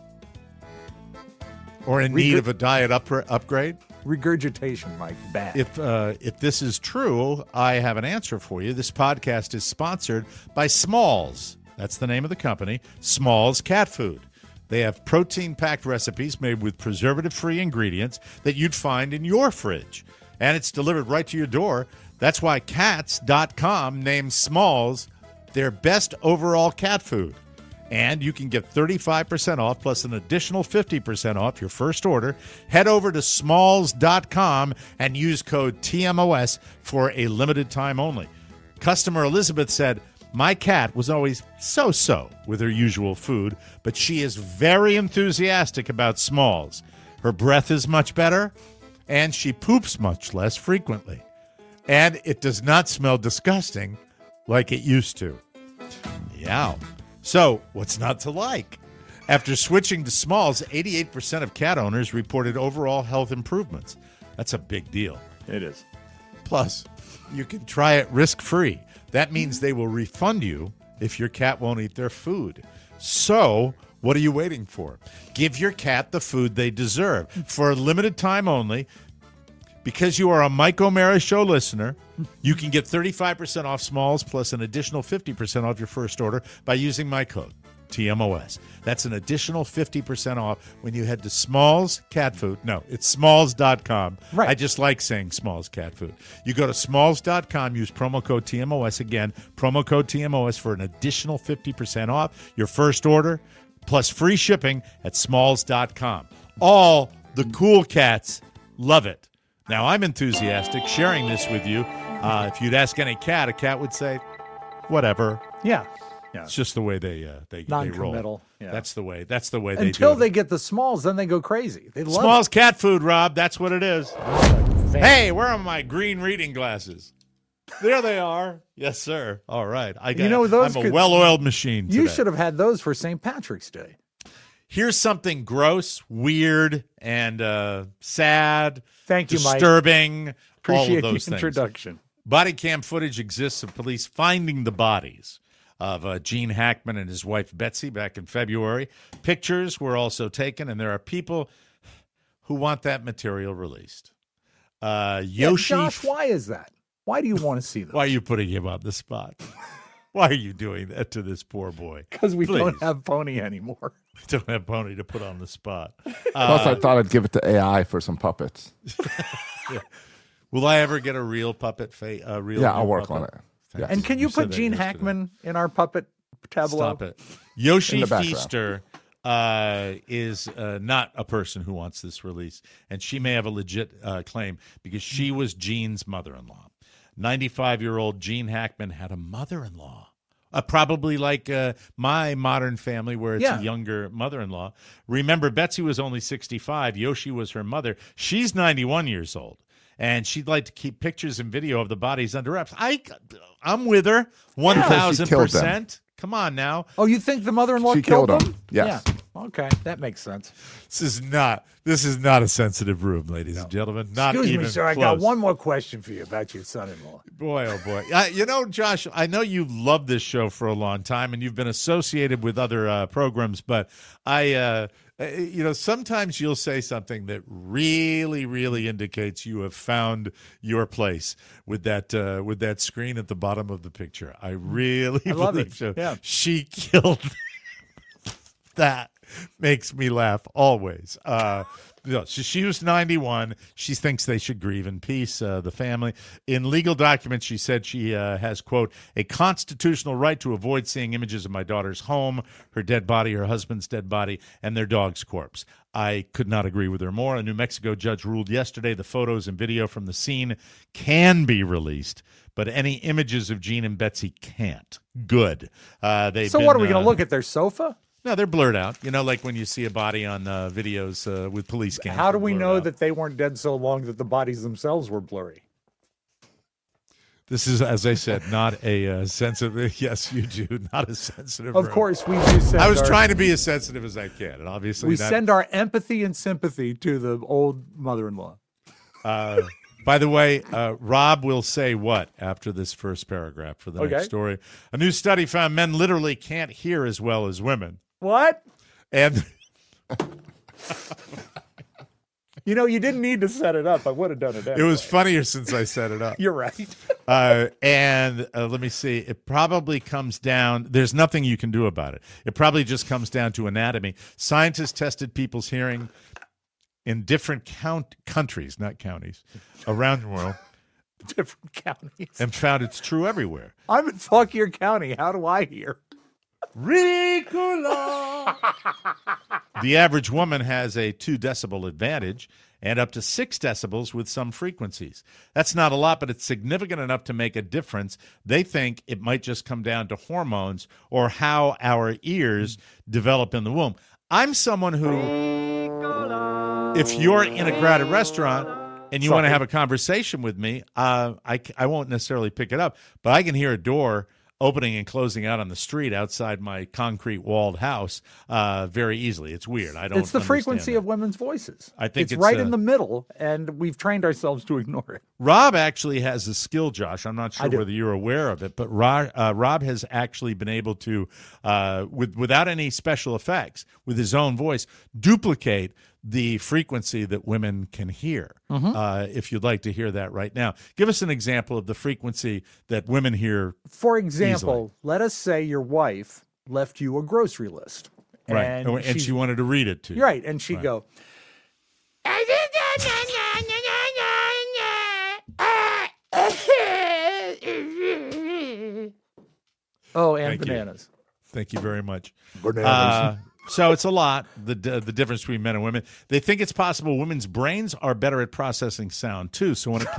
Or in need of a diet upgrade? Regurgitation, Mike, bad. If this is true, I have an answer for you. This podcast is sponsored by Smalls. That's the name of the company, Smalls Cat Food. They have protein-packed recipes made with preservative-free ingredients that you'd find in your fridge. And it's delivered right to your door. That's why Cats.com named Smalls their best overall cat food. And you can get 35% off plus an additional 50% off your first order. Head over to smalls.com and use code TMOS for a limited time only. Customer Elizabeth said, My cat was always so-so with her usual food, but she is very enthusiastic about Smalls. Her breath is much better, and she poops much less frequently. And it does not smell disgusting like it used to. Yeah. So, what's not to like? After switching to Smalls, 88% of cat owners reported overall health improvements. That's a big deal. It is. Plus, you can try it risk-free. That means they will refund you if your cat won't eat their food. So, what are you waiting for? Give your cat the food they deserve. For a limited time only, because you are a Mike O'Mara Show listener, you can get 35% off Smalls plus an additional 50% off your first order by using my code, TMOS. That's an additional 50% off when you head to Smalls Cat Food. No, it's smalls.com. Right. I just like saying Smalls Cat Food. You go to smalls.com, use promo code TMOS. Again, promo code TMOS for an additional 50% off your first order, plus free shipping at smalls.com. All the cool cats love it. Now, I'm enthusiastic sharing this with you. If you'd ask any cat, a cat would say, whatever. Yeah. Yeah. It's just the way they roll. Non-committal. Yeah. That's the way they do Until it. they get the Smalls, then they go crazy. They love Smalls it. cat food, Rob. That's what it is. Hey, where are my green reading glasses? There they are. Yes, sir. All right. I'm a well-oiled machine today. You should have had those for St. Patrick's Day. Here's something gross, weird, and sad. Thank you, Mike. Disturbing. Appreciate all of those the introduction. Body cam footage exists of police finding the bodies of Gene Hackman and his wife Betsy back in February. Pictures were also taken, and there are people who want that material released. Yoshi, Josh, why is that? Why do you want to see them? Why are you putting him on the spot? Why are you doing that to this poor boy? Because we Please. don't have Pony anymore. We don't have Pony to put on the spot. Plus, I thought I'd give it to AI for some puppets. Yeah. Will I ever get a real puppet? I'll work on it. Yes. And can you put Gene Hackman in our puppet tableau? Stop it. Yoshi In the background. Feaster is not a person who wants this release, and she may have a legit claim because she was Gene's mother-in-law. 95-year-old Gene Hackman had a mother-in-law. Probably like my modern family where it's a younger mother-in-law. Remember, Betsy was only 65. Yoshi was her mother. She's 91 years old. And she'd like to keep pictures and video of the bodies under wraps. I'm with her 1,000%. Come on now. Oh, you think the mother-in-law She killed killed them? him. Yes. Yeah. Okay, that makes sense. This is not a sensitive room, ladies and gentlemen. Not Excuse even me, sir. I close. got one more question for you about your son-in-law. Boy, oh boy. Josh, I know you've loved this show for a long time, and you've been associated with other programs, but sometimes you'll say something that really, really indicates you have found your place with that screen at the bottom of the picture. I really love believe it. so. Yeah. She killed that. Makes me laugh always. So she was 91. She thinks they should grieve in peace, the family. In legal documents, she said she has, quote, a constitutional right to avoid seeing images of my daughter's home, her dead body, her husband's dead body, and their dog's corpse. I could not agree with her more. A New Mexico judge ruled yesterday the photos and video from the scene can be released, but any images of Gene and Betsy can't. Good. So what, are we going to look at their sofa? No, they're blurred out. Like when you see a body on videos with police cams. How do we know that they weren't dead so long that the bodies themselves were blurry? This is, as I said, not a sensitive. Yes, you do. Not a sensitive. Of course, we do send I was trying to be as sensitive as I can, and obviously we send our empathy and sympathy to the old mother-in-law. By the way, Rob will say what after this first paragraph for the next story. A new study found men literally can't hear as well as women. What? And you didn't need to set it up. I would have done it anyway. It was funnier since I set it up. You're right. And let me see. It probably comes down. There's nothing you can do about it. It probably just comes down to anatomy. Scientists tested people's hearing in different countries, not counties, around the world. Different counties. And found it's true everywhere. I'm in Fauquier County. How do I hear? Ricola. The average woman has a 2 decibel advantage, and up to 6 decibels with some frequencies. That's not a lot, but it's significant enough to make a difference. They think it might just come down to hormones or how our ears develop in the womb. I'm someone who, if you're in a crowded restaurant and you want to have a conversation with me, I won't necessarily pick it up, but I can hear a door opening and closing out on the street outside my concrete walled house very easily. It's weird. I don't. It's the frequency of women's voices. I think it's right in the middle, and we've trained ourselves to ignore it. Rob actually has a skill, Josh. I'm not sure whether you're aware of it, but Rob has actually been able to, without any special effects, with his own voice, duplicate the frequency that women can hear. If you'd like to hear that right now, give us an example of the frequency that women hear. For example, let us say your wife left you a grocery list. Right. And she wanted to read it to you. Right. And she'd go, oh, and bananas. Thank you very much. Bananas. So it's a lot, the difference between men and women. They think it's possible women's brains are better at processing sound, too. So when it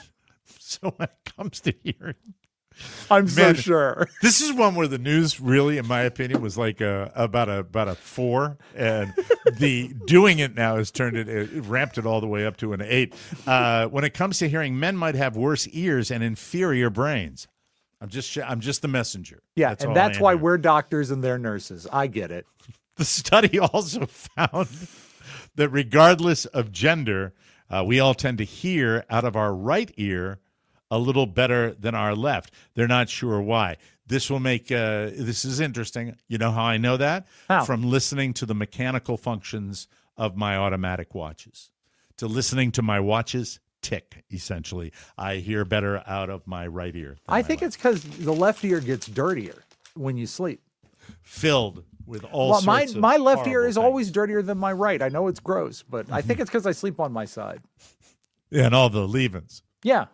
comes to hearing, I'm so sure. This is one where the news really, in my opinion, was like about a 4, and the doing it now has turned it ramped it all the way up to an 8. When it comes to hearing, men might have worse ears and inferior brains. I'm just the messenger. Yeah, that's why we're doctors and they're nurses. I get it. The study also found that regardless of gender, we all tend to hear out of our right ear a little better than our left. They're not sure why. This will make this is interesting. You know how I know that? How? From listening to the mechanical functions of my automatic watches, to listening to my watches tick, essentially. I hear better out of my right ear. I think it's because the left ear gets dirtier when you sleep. Filled with all sorts of my left ear is things. always dirtier than my right. I know it's gross, but I think it's because I sleep on my side. Yeah, and all the leave-ins. Yeah.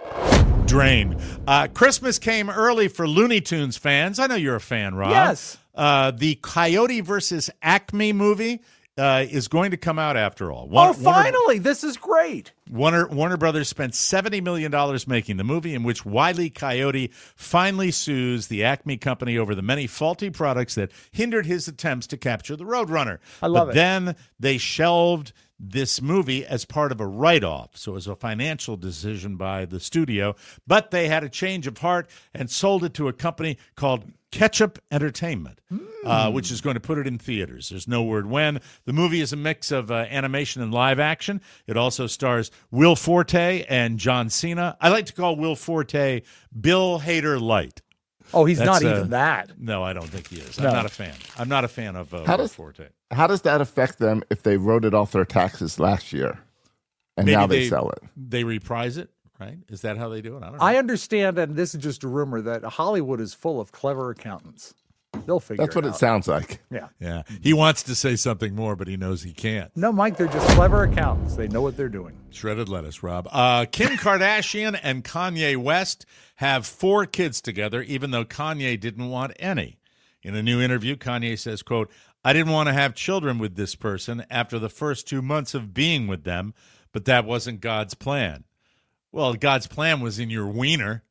Drain. Christmas came early for Looney Tunes fans. I know you're a fan, Rob. Yes. The Coyote versus Acme movie is going to come out after all. Finally! This is great. Warner Brothers spent $70 million making the movie, in which Wile E. Coyote finally sues the Acme company over the many faulty products that hindered his attempts to capture the Roadrunner. I love it. Then they shelved this movie as part of a write-off. So it was a financial decision by the studio. But they had a change of heart and sold it to a company called Ketchup Entertainment, which is going to put it in theaters. There's no word when. The movie is a mix of animation and live action. It also stars Will Forte and John Cena. I like to call Will Forte Bill Hader Light. Oh, he's not even that. No, I don't think he is. No. I'm not a fan. I'm not a fan of Will Forte. How does that affect them if they wrote it off their taxes last year and now they sell it? They reprise it, right? Is that how they do it? I don't know. I understand, and this is just a rumor, that Hollywood is full of clever accountants. They'll figure That's what out. it sounds like. Yeah. Yeah. He wants to say something more, but he knows he can't. No, Mike, they're just clever accountants. They know what they're doing. Shredded lettuce, Rob. Kim Kardashian and Kanye West have 4 kids together, even though Kanye didn't want any. In a new interview, Kanye says, quote, "I didn't want to have children with this person after the first 2 months of being with them, but that wasn't God's plan." Well, God's plan was in your wiener.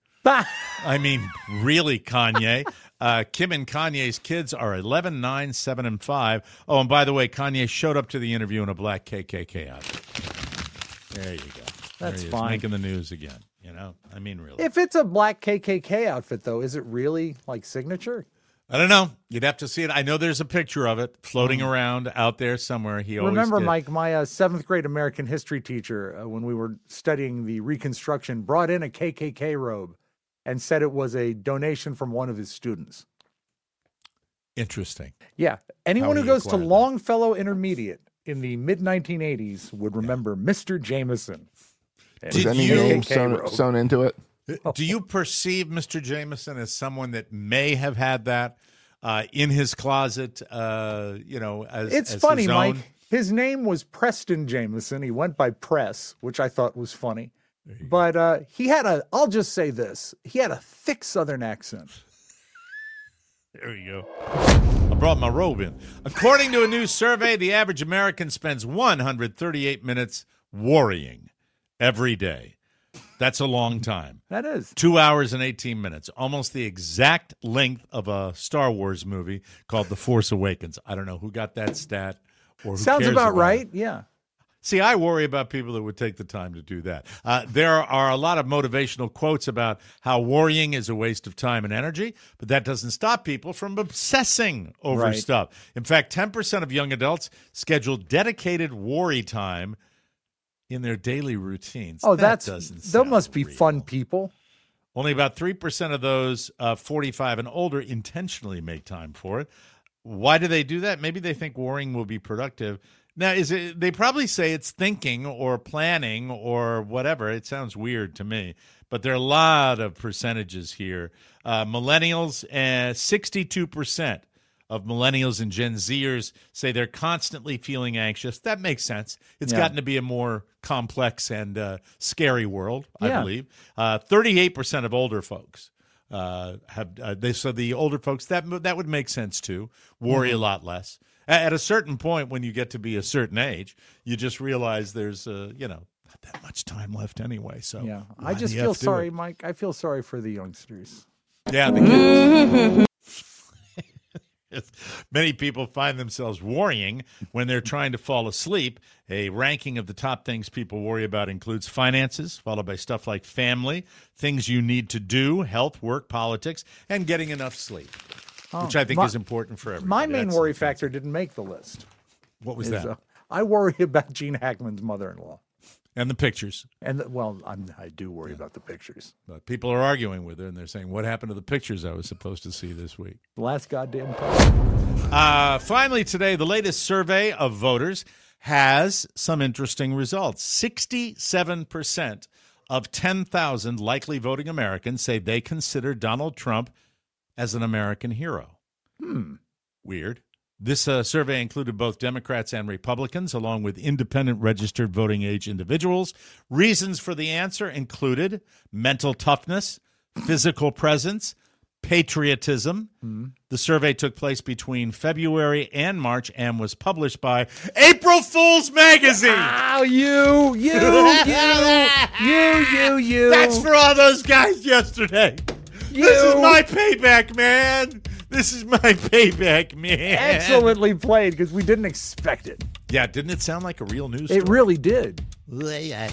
I mean, really, Kanye. Kim and Kanye's kids are 11, 9, 7, and 5. Oh, and by the way, Kanye showed up to the interview in a black KKK outfit. There you go. That's There he is, fine. making the news again. You know, I mean, really. If it's a black KKK outfit, though, is it really like signature? I don't know. You'd have to see it. I know there's a picture of it floating around out there somewhere. He always Remember, did. Mike, my 7th grade American history teacher, when we were studying the Reconstruction, brought in a KKK robe and said it was a donation from one of his students. Interesting. Yeah. Anyone How who he goes to acquired that. Longfellow Intermediate in the mid-1980s would remember Mr. Jameson. And Was Did any you- name KKK robe. sewn into it? Do you perceive Mr. Jameson as someone that may have had that in his closet, as It's as funny, his Mike. own? His name was Preston Jameson. He went by Press, which I thought was funny. But he had I'll just say this, he had a thick Southern accent. There you go. I brought my robe in. According to a new survey, the average American spends 138 minutes worrying every day. That's a long time. That is. 2 hours and 18 minutes, almost the exact length of a Star Wars movie called The Force Awakens. I don't know who got that stat or who Sounds cares about right, it. yeah. See, I worry about people that would take the time to do that. There are a lot of motivational quotes about how worrying is a waste of time and energy, but that doesn't stop people from obsessing over stuff. In fact, 10% of young adults schedule dedicated worry time in their daily routines. Oh, that must be real. fun people. Only about 3% of those 45 and older intentionally make time for it. Why do they do that? Maybe they think worrying will be productive. Now, they probably say it's thinking or planning or whatever. It sounds weird to me, but there are a lot of percentages here. Millennials, 62% of millennials and Gen Zers say they're constantly feeling anxious. That makes sense. It's gotten to be a more complex and scary world, I believe. 38% of older folks so the older folks, that would make sense too. Worry a lot less. At a certain point, when you get to be a certain age, you just realize there's, not that much time left anyway. So I just feel sorry, Mike. I feel sorry for the youngsters. Yeah, the kids. Many people find themselves worrying when they're trying to fall asleep. A ranking of the top things people worry about includes finances, followed by stuff like family, things you need to do, health, work, politics, and getting enough sleep. Which I think is important for everybody. My main worry factor didn't make the list. What was that? I worry about Gene Hackman's mother-in-law. And the pictures. And I do worry about the pictures. But people are arguing with her, and they're saying, what happened to the pictures I was supposed to see this week? The last goddamn time. Finally today, the latest survey of voters has some interesting results. 67% of 10,000 likely voting Americans say they consider Donald Trump as an American hero. Weird. This survey included both Democrats and Republicans, along with independent registered voting age individuals. Reasons for the answer included mental toughness, physical presence, patriotism. The survey took place between February and March and was published by April Fool's Magazine. Oh, you. That's for all those guys yesterday. This is my payback, man. This is my payback, man. Excellently played, because we didn't expect it. Yeah, didn't it sound like a real news story? It really did. Yeah,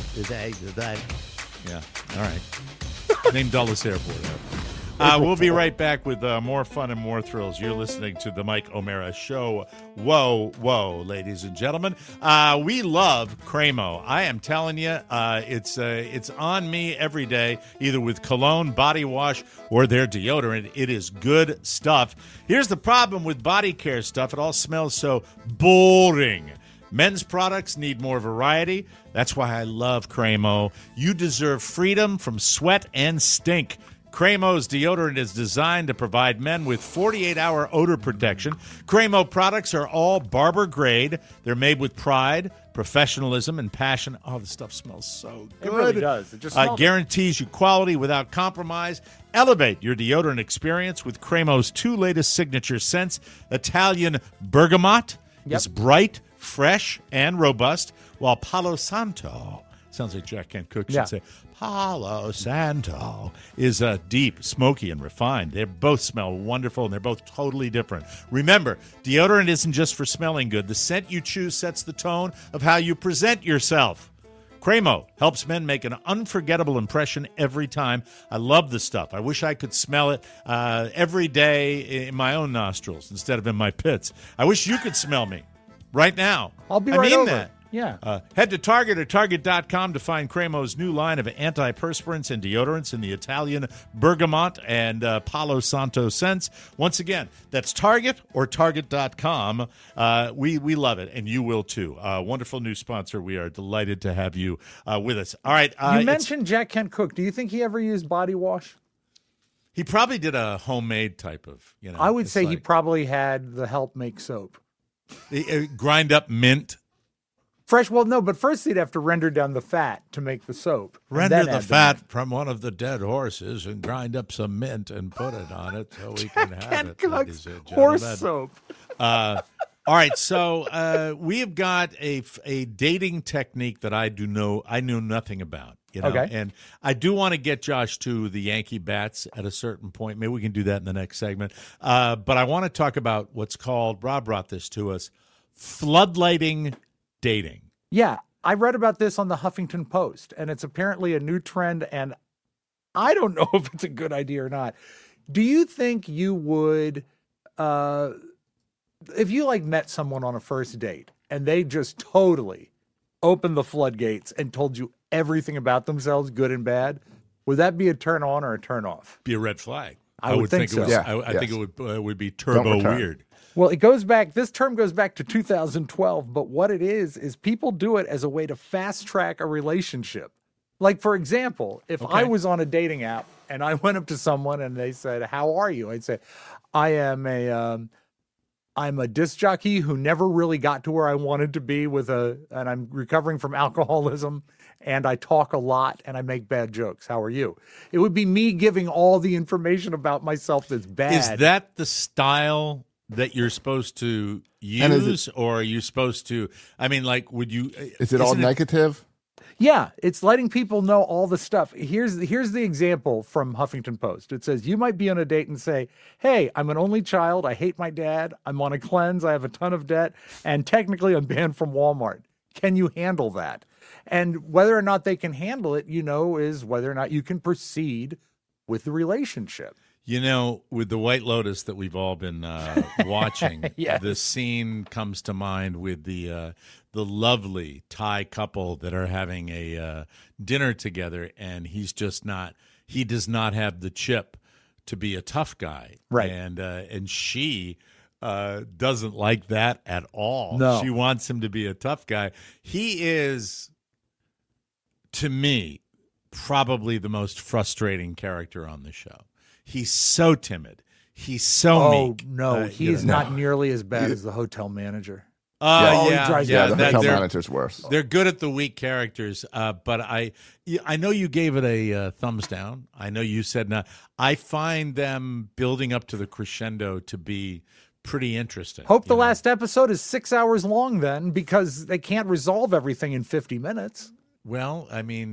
all right. Name Dulles Airport. We'll be right back with more fun and more thrills. You're listening to the Mike O'Mara Show. Whoa, ladies and gentlemen. We love Cremo. I am telling you, it's on me every day, either with cologne, body wash, or their deodorant. It is good stuff. Here's the problem with body care stuff. It all smells so boring. Men's products need more variety. That's why I love Cremo. You deserve freedom from sweat and stink. Cremo's deodorant is designed to provide men with 48-hour odor protection. Cremo products are all barber grade. They're made with pride, professionalism, and passion. Oh, the stuff smells so good. It really does. It just guarantees you quality without compromise. Elevate your deodorant experience with Cremo's two latest signature scents. Italian Bergamot is bright, fresh, and robust, while Palo Santo, sounds like Jack Kent Cooke should say, Palo Santo is deep, smoky, and refined. They both smell wonderful, and they're both totally different. Remember, deodorant isn't just for smelling good. The scent you choose sets the tone of how you present yourself. Cremo helps men make an unforgettable impression every time. I love the stuff. I wish I could smell it every day in my own nostrils instead of in my pits. I wish you could smell me right now. I'll be right over. That. Yeah. Head to Target or Target.com to find Cremo's new line of antiperspirants and deodorants in the Italian Bergamot and Palo Santo scents. Once again, that's Target or Target.com. We love it, and you will too. Wonderful new sponsor. We are delighted to have you with us. All right. You mentioned Jack Kent Cooke. Do you think he ever used body wash? He probably did a homemade type of, I would say he probably had the help make soap. Grind up mint. Fresh, but first he'd have to render down the fat to make the soap. Render the fat from one of the dead horses and grind up some mint and put it on it so we can have it. Horse soap. All right, so we have got a dating technique that I knew nothing about. Okay. And I do want to get Josh to the Yankee bats at a certain point. Maybe we can do that in the next segment. But I want to talk about what's called, Rob brought this to us, floodlighting dating. Yeah, I read about this on the Huffington Post, and it's apparently a new trend, and I don't know if it's a good idea or not. Do you think you would, if you met someone on a first date and they just totally opened the floodgates and told you everything about themselves, good and bad, would that be a turn on or a turn off? Be a red flag. I would think so. It was, Yeah, I think it would be turbo weird. Well, this term goes back to 2012, but what it is people do it as a way to fast track a relationship. Like, for example, if I was on a dating app and I went up to someone and they said, "How are you?" I'd say, I'm a disc jockey who never really got to where I wanted to be and I'm recovering from alcoholism, and I talk a lot and I make bad jokes. How are you? It would be me giving all the information about myself that's bad. Is that the style that you're supposed to use, or are you supposed to, would you? Is it all negative? Yeah, it's letting people know all the stuff. Here's the example from Huffington Post. It says, you might be on a date and say, "Hey, I'm an only child. I hate my dad. I'm on a cleanse. I have a ton of debt. And technically I'm banned from Walmart. Can you handle that?" And whether or not they can handle it, is whether or not you can proceed with the relationship. With the White Lotus that we've all been watching, Yes. The scene comes to mind with the lovely Thai couple that are having a dinner together, and he does not have the chip to be a tough guy, right? And she doesn't like that at all. No, she wants him to be a tough guy. He is, to me, probably the most frustrating character on the show. He's so timid. He's so meek. Oh, no, he's not nearly as bad as the hotel manager. The hotel manager's worse. They're good at the weak characters, but I know you gave it a thumbs down. I know you said no. I find them building up to the crescendo to be pretty interesting. Hope the last episode is 6 hours long then, because they can't resolve everything in 50 minutes. Well,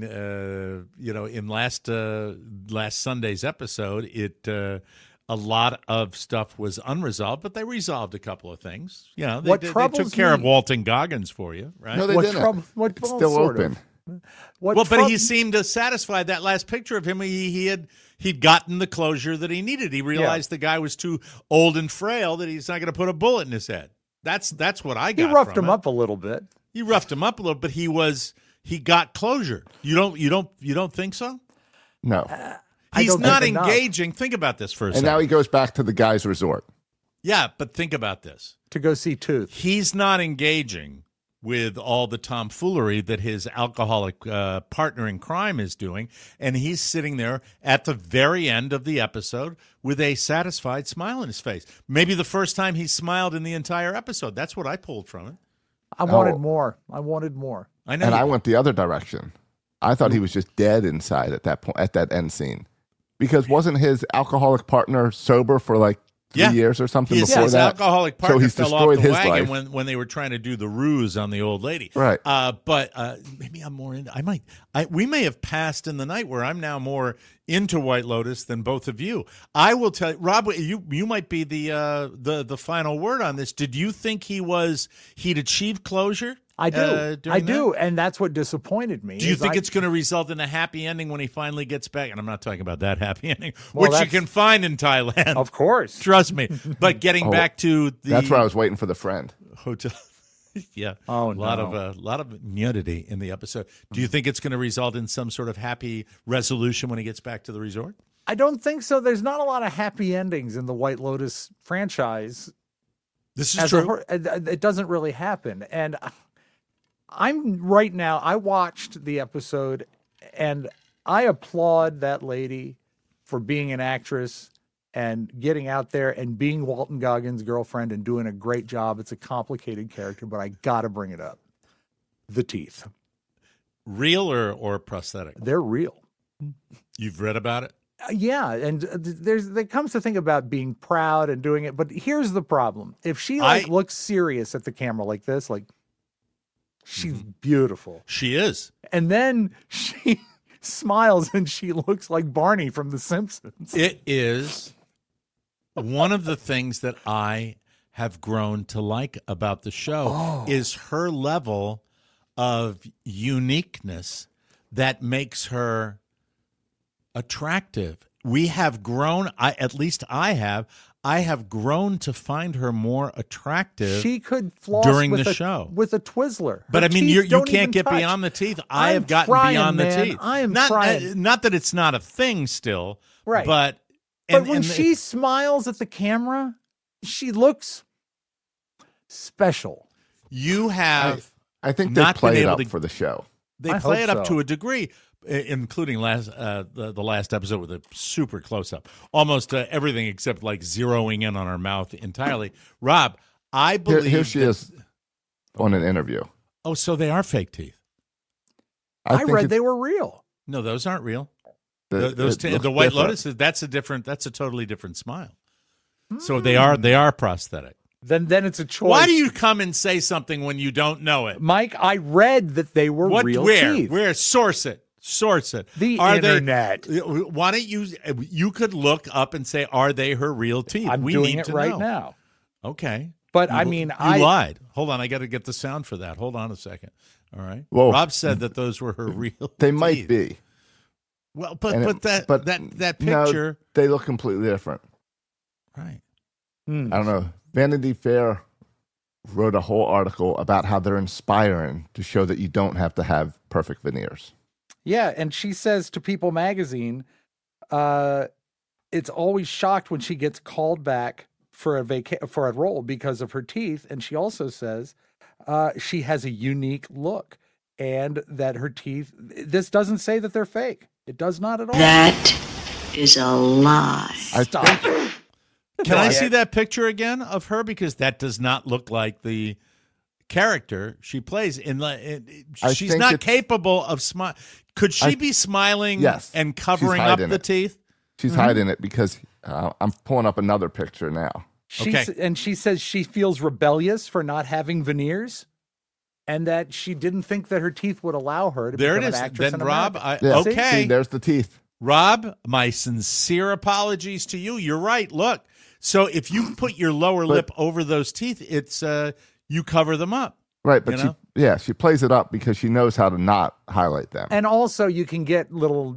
in last Sunday's episode, a lot of stuff was unresolved, but they resolved a couple of things. They took care of Walton Goggins for you, right? No, they didn't. It's still open. But he seemed to satisfy that last picture of him. He'd gotten the closure that he needed. He realized the guy was too old and frail, that he's not going to put a bullet in his head. That's what I got. He roughed him up a little bit. But he got closure. You don't think so? No. He's not engaging. Think about this for a second. And now he goes back to the guy's resort. Yeah, but think about this. To go see Tooth. He's not engaging with all the tomfoolery that his alcoholic partner in crime is doing, and he's sitting there at the very end of the episode with a satisfied smile on his face. Maybe the first time he smiled in the entire episode. That's what I pulled from it. I wanted more. I know. And I went the other direction. I thought he was just dead inside at that point, at that end scene. Because wasn't his alcoholic partner sober for 3 years or something before his that? Alcoholic partner he's fell off the his wagon life. when they were trying to do the ruse on the old lady. Right. But maybe I'm more into. We may have passed in the night where I'm now more into White Lotus than both of you. I will tell you, Rob, you might be the final word on this. Did you think he'd achieved closure? I do, and that's what disappointed me. Do you think it's going to result in a happy ending when he finally gets back? And I'm not talking about that happy ending, Well, which you can find in Thailand. Of course. Trust me. But getting back to the... That's where I was waiting for the friend. Hotel. Yeah. Oh, a lot of nudity in the episode. Do you think it's going to result in some sort of happy resolution when he gets back to the resort? I don't think so. There's not a lot of happy endings in the White Lotus franchise. This is true. It doesn't really happen. And I watched the episode, and I applaud that lady for being an actress and getting out there and being Walton Goggins' girlfriend and doing a great job. It's a complicated character, but I got to bring it up. The teeth. Real or prosthetic? They're real. You've read about it? Yeah, and there comes to think about being proud and doing it, but here's the problem. If she looks serious at the camera like this, like she's beautiful. She is. And then she smiles and she looks like Barney from The Simpsons. It is one of the things that I have grown to like about the show is her level of uniqueness that makes her attractive. We have grown, at least I have grown to find her more attractive. She could floss during with the show with a Twizzler. But Her I mean, teeth you don't can't even get touch. beyond the teeth. I have gotten trying, beyond man. the teeth. I am not, trying. Not that it's not a thing still, Right. But when she smiles at the camera, she looks special. You have. I think they not play been it able up to, for the show. They I play hope it up so. to a degree, including the last episode with a super close up, almost everything except like zeroing in on her mouth entirely. Rob, I believe Here she is on an interview. Oh, so they are fake teeth. I read they were real. No, those aren't real. It The looks White different. Lotus that's a totally different smile. So they are prosthetic. Then it's a choice. Why do you come and say something when you don't know it? Mike, I read that they were real teeth. Where? Source it. The Are internet. Why don't you could look up and say, are they her real teeth? I'm we doing need it to right know. now. Okay. But I mean, you lied. Hold on, I got to get the sound for that. Hold on a second. All right. Well, Rob said that those were her real They teeth. might be. Well, And that no, picture. they look completely different. Right. I don't know. Vanity Fair wrote a whole article about how they're inspiring to show that you don't have to have perfect veneers. Yeah, and she says to People magazine, it's always shocked when she gets called back for a role because of her teeth, and she also says she has a unique look and that her teeth. This doesn't say that they're fake. It does not at all. That is a lie. Stop. Can I see that picture again of her? Because that does not look like the character she plays. She's think not it's- capable of smile. Could she be smiling Yes, and she's covering up hiding the it. teeth? She's hiding it because I'm pulling up another picture now. And she says she feels rebellious for not having veneers, and that she didn't think that her teeth would allow her to There it become is. an actress. Then, in Rob, America. okay. See, there's the teeth. Rob, my sincere apologies to you. You're right. Look, so if you put your lower lip over those teeth, it's you cover them up. Right, but You know? she plays it up because she knows how to not highlight them. And also, you can get little,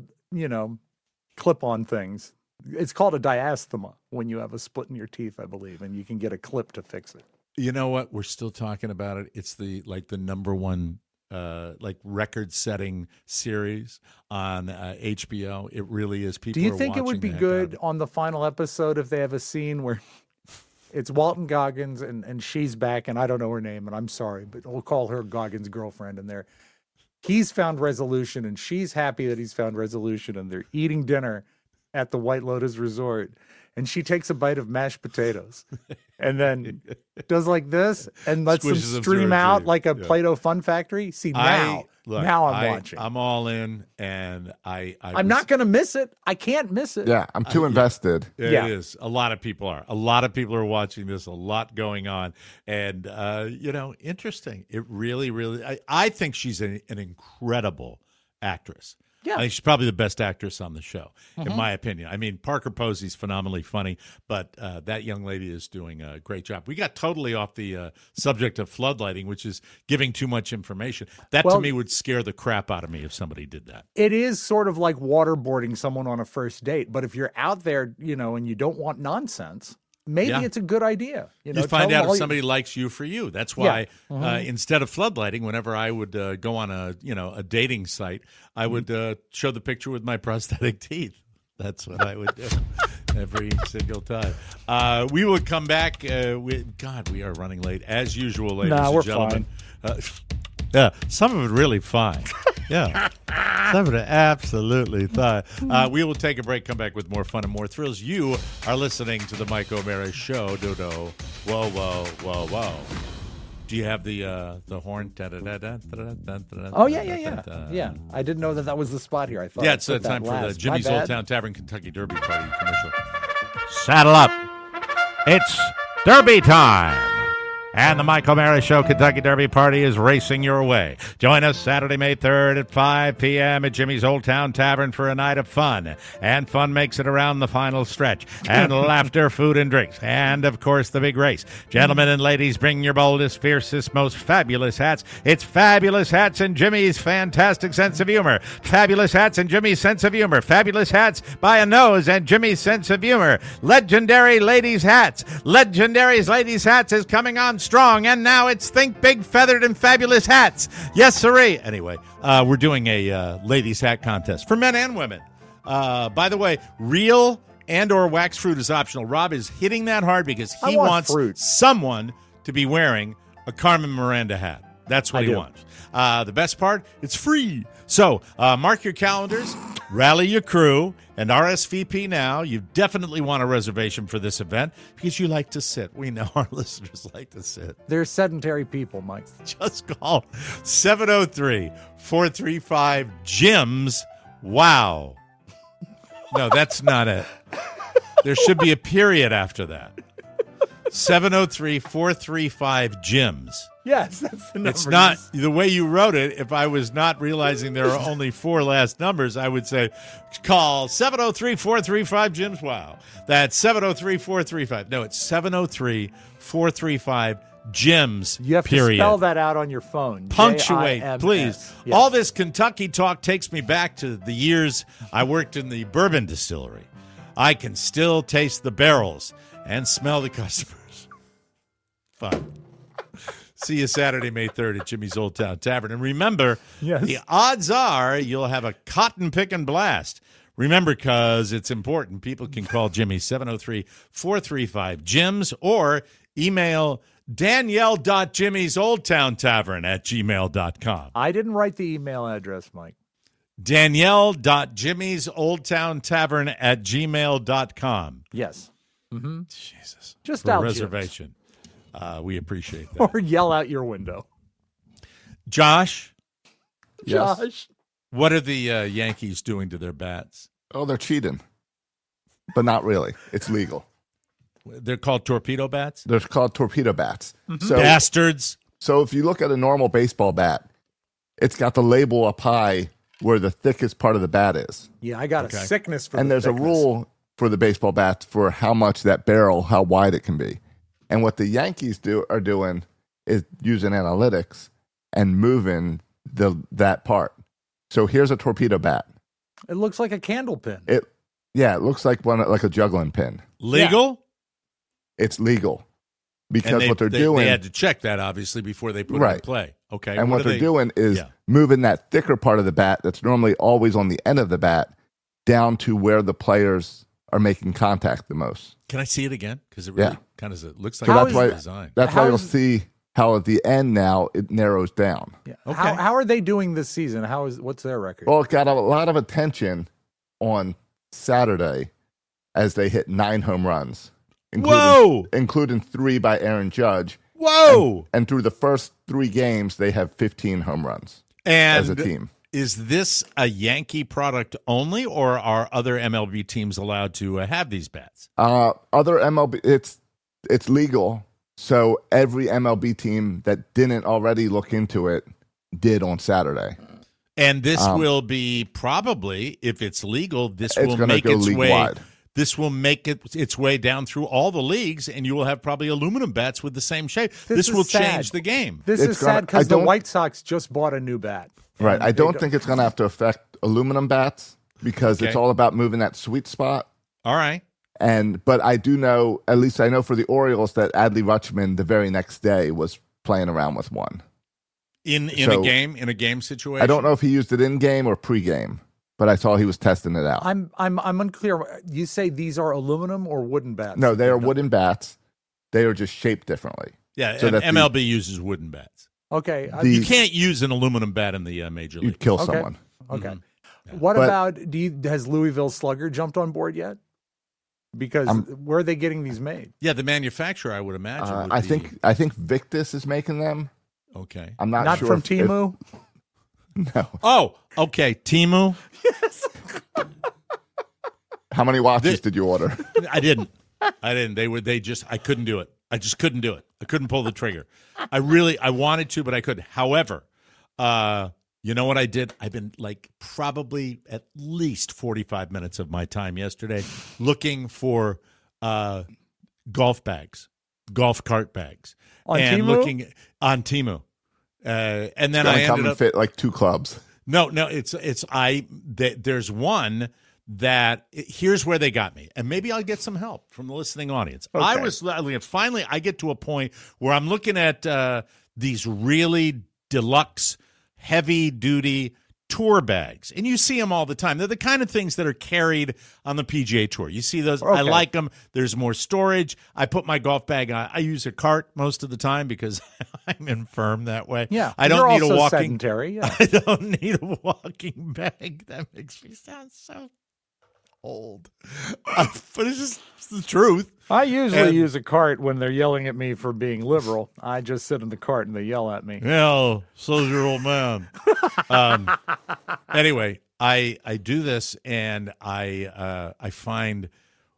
clip-on things. It's called a diastema when you have a split in your teeth, I believe, and you can get a clip to fix it. You know what? We're still talking about it. It's the number one record-setting series on HBO. It really is. People. Do you are think it would watching be the heck out of good on the final episode if they have a scene where it's Walton Goggins and she's back, and I don't know her name, and I'm sorry, but we'll call her Goggins' girlfriend, and he's found resolution, and she's happy that he's found resolution, and they're eating dinner at the White Lotus Resort, and she takes a bite of mashed potatoes and then does like this and lets them Squishes them stream through her out teeth. like a Yeah. Play-Doh Fun Factory. See, now I'm watching. I'm all in, and I'm not going to miss it. I can't miss it. Yeah, I'm too invested. It is. A lot of people are. A lot of people are watching this. A lot going on, and interesting. It really, really. I think she's an incredible actress. Yeah. I think she's probably the best actress on the show, in my opinion. I mean, Parker Posey's phenomenally funny, but that young lady is doing a great job. We got totally off the subject of floodlighting, which is giving too much information. That, to me, would scare the crap out of me if somebody did that. It is sort of like waterboarding someone on a first date, but if you're out there, and you don't want nonsense, maybe it's a good idea. You find out if somebody likes you for you. That's why instead of floodlighting, whenever I would go on a dating site, I would show the picture with my prosthetic teeth. That's what I would do every single time. We would come back. We are running late as usual, ladies and we're gentlemen. Yeah, some of it really fine. Yeah, some of it absolutely fine. We will take a break, come back with more fun and more thrills. You are listening to the Mike O'Mara Show. Dodo. Whoa, whoa, whoa, whoa. Do you have the horn? Oh, yeah. I didn't know that was the spot here. I thought. Yeah, it's time for the Jimmy's My Old bad. Town Tavern Kentucky Derby Party commercial. Saddle up. It's Derby time. And the Mike O'Mara Show Kentucky Derby Party is racing your way. Join us Saturday, May 3rd at 5 p.m. at Jimmy's Old Town Tavern for a night of fun. And fun makes it around the final stretch. And laughter, food, and drinks. And, of course, the big race. Gentlemen and ladies, bring your boldest, fiercest, most fabulous hats. It's Fabulous Hats and Jimmy's fantastic sense of humor. Fabulous Hats and Jimmy's sense of humor. Fabulous Hats by a nose and Jimmy's sense of humor. Legendary Ladies Hats. Legendary's Ladies Hats is coming on strong, and now it's Think Big Feathered and Fabulous Hats. Yes, sirree. Anyway, we're doing a ladies' hat contest for men and women. By the way, real and or wax fruit is optional. Rob is hitting that hard because he wants someone to be wearing a Carmen Miranda hat. That's what he wants. The best part, it's free. So mark your calendars, rally your crew, and RSVP now. You definitely want a reservation for this event because you like to sit. We know our listeners like to sit. They're sedentary people, Mike. Just call 703-435-JIMS. Wow. No, that's not it. There should be a period after that. 703-435-JIMS. Yes, that's the number. It's not the way you wrote it. If I was not realizing there are only 4 last numbers, I would say call 703-435-JIMS. Wow. That's 703-435. No, it's 703-435-JIMS. You have period. to spell that out on your phone. Punctuate, J-I-M-S. please. Yes. All this Kentucky talk takes me back to the years I worked in the bourbon distillery. I can still taste the barrels and smell the customers. Fun. See you Saturday, May 3rd at Jimmy's Old Town Tavern. And remember, the odds are you'll have a cotton picking blast. Remember, because it's important, people can call Jimmy 703-435-JIMS or email Danielle.Jimmy'sOldTownTavern@gmail.com. I didn't write the email address, Mike. Danielle.Jimmy'sOldTownTavern@gmail.com. Yes. Mm-hmm. Jesus. Just for out a reservation. We appreciate that. Or yell out your window. Josh? Yes. Josh? What are the Yankees doing to their bats? Oh, they're cheating. But not really. It's legal. They're called torpedo bats? They're called torpedo bats. Mm-hmm. So, bastards. So if you look at a normal baseball bat, it's got the label up high where the thickest part of the bat is. Yeah, I got a sickness for and there's thickness. a rule for the baseball bats for how much that barrel, how wide it can be. And what the Yankees are doing is using analytics and moving that part. So here's a torpedo bat. It looks like a candle pin. It looks like a juggling pin. Legal? It's legal because And what they're doing. They had to check that obviously before they put it in play. Okay. And what they're doing is moving that thicker part of the bat that's normally always on the end of the bat down to where the players are making contact the most. Can I see it again? Because it really kind of looks like So it's designed. that's why you'll see how at the end now it narrows down. Yeah. Okay. How are they doing this season? What's their record? Well, it got a lot of attention on Saturday as they hit 9 home runs. Including 3 by Aaron Judge. Whoa! And through the first 3 games, they have 15 home runs And as a team. Is this a Yankee product only, or are other MLB teams allowed to have these bats? Other MLB, it's legal. So every MLB team that didn't already look into it did on Saturday. And this will be probably, if it's legal, this it's will gonna make go its way. league-wide. This will make its way down through all the leagues, and you will have probably aluminum bats with the same shape. This will change the game. This is sad because the White Sox just bought a new bat. Right. I don't think it's going to have to affect aluminum bats because it's all about moving that sweet spot. All right. But I do know, at least I know for the Orioles, that Adley Rutschman the very next day was playing around with one. In a game situation? I don't know if he used it in game or pre-game, but I saw he was testing it out. I'm unclear. You say these are aluminum or wooden bats? No, they are wooden bats. They are just shaped differently. Yeah, so and MLB uses wooden bats. Okay. You can't use an aluminum bat in the major league. You'd kill someone. Okay. What about, has Louisville Slugger jumped on board yet? Because where are they getting these made? Yeah, the manufacturer, I would imagine. Would I be... think Victus is making them. Okay. I'm not sure. Not from Temu? No. Oh, okay. Temu? Yes. How many watches did you order? I didn't. I couldn't do it. I just couldn't do it. I couldn't pull the trigger. I wanted to, but I couldn't. However, you know what I did? I've been probably at least 45 minutes of my time yesterday looking for golf bags, golf cart bags. On and Temu? Looking on Temu. And then I ended up fit like 2 clubs. No, there's one that here's where they got me, and maybe I'll get some help from the listening audience. Okay. Finally I get to a point where I'm looking at these really deluxe, heavy duty tour bags, and you see them all the time. They're the kind of things that are carried on the PGA Tour. You see those. Okay. I like them. There's more storage. I put my golf bag on. I use a cart most of the time because I'm infirm that way. Yeah, I don't need a walking. Sedentary, yeah. I don't need a walking bag. That makes me sound so old. But it's just the truth. I usually use a cart when they're yelling at me for being liberal. I just sit in the cart and they yell at me. Yeah, so's your old man. Anyway, I do this, and I find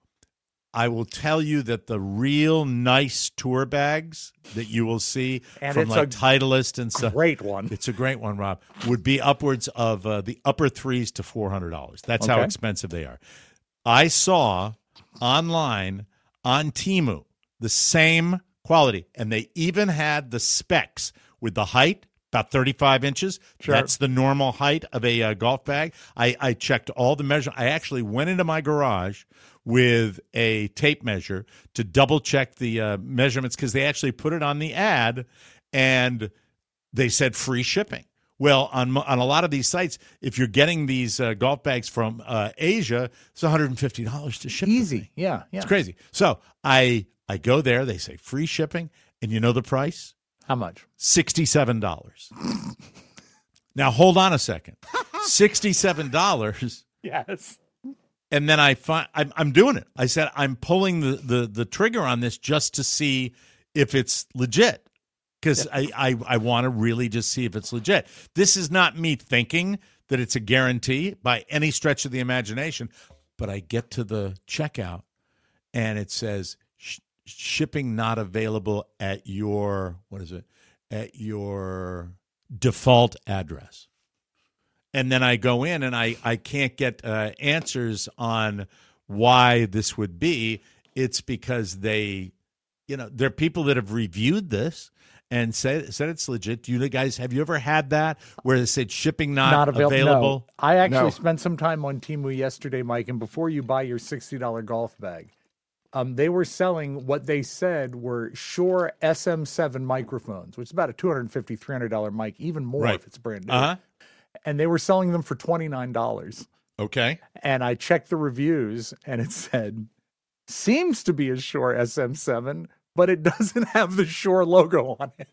I will tell you that the real nice tour bags that you will see from Titleist and stuff. Great one. It's a great one, Rob. Would be upwards of the upper $300 to $400. That's how expensive they are. I saw online on Temu the same quality, and they even had the specs with the height, about 35 inches. Sure. That's the normal height of a golf bag. I checked all the measurements. I actually went into my garage with a tape measure to double check the measurements, because they actually put it on the ad, and they said free shipping. Well, on a lot of these sites, if you're getting these golf bags from Asia, it's $150 to ship. Easy, yeah. It's crazy. So I go there. They say free shipping, and you know the price? How much? $67. Now hold on a second. $67. Yes. And then I'm doing it. I said I'm pulling the trigger on this just to see if it's legit. Because I want to really just see if it's legit. This is not me thinking that it's a guarantee by any stretch of the imagination, but I get to the checkout, and it says shipping not available at your, at your default address. And then I go in, and I can't get answers on why this would be. It's because there are people that have reviewed this and said it's legit. Do you guys, have you ever had that where they said shipping not available? No. I actually spent some time on Temu yesterday, Mike, and before you buy your $60 golf bag, they were selling what they said were Shure SM7 microphones, which is about a $250, $300 mic, even more if it's brand new. Uh-huh. And they were selling them for $29. Okay. And I checked the reviews, and it said, seems to be a Shure SM7, but it doesn't have the Shure logo on it.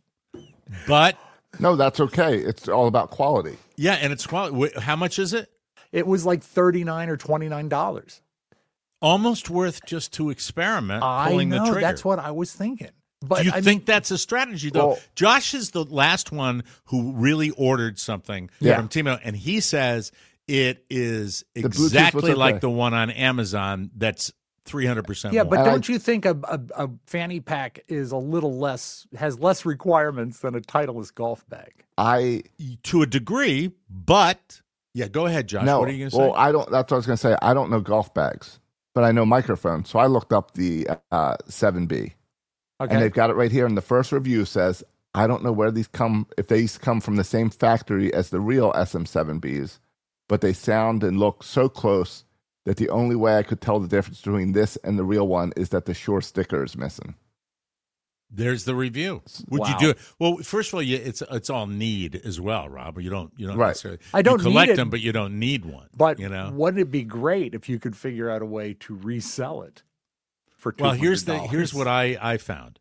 But no, that's okay. It's all about quality. Yeah, and it's quality. How much is it? It was like $39 or $29. Almost worth just to experiment pulling the trigger. That's what I was thinking. But do you think that's a strategy, though? Well, Josh is the last one who really ordered something from Temu, and he says it is exactly like the one on Amazon that's 300% Yeah, more. but don't you think a fanny pack is a little less, has less requirements than a Titleist golf bag? To a degree, but yeah, go ahead, Josh. No, what are you going to say? Well, that's what I was going to say. I don't know golf bags, but I know microphones. So I looked up the 7B. Okay. And they've got it right here. And the first review says, I don't know where these come, if these come from the same factory as the real SM7Bs, but they sound and look so close that the only way I could tell the difference between this and the real one is that the Shure sticker is missing. There's the review. Would you do it? Well, first of all, it's all need as well, Rob. You don't necessarily. I don't collect need them, but you don't need one. But wouldn't it be great if you could figure out a way to resell it for $200? Well, here's what I found.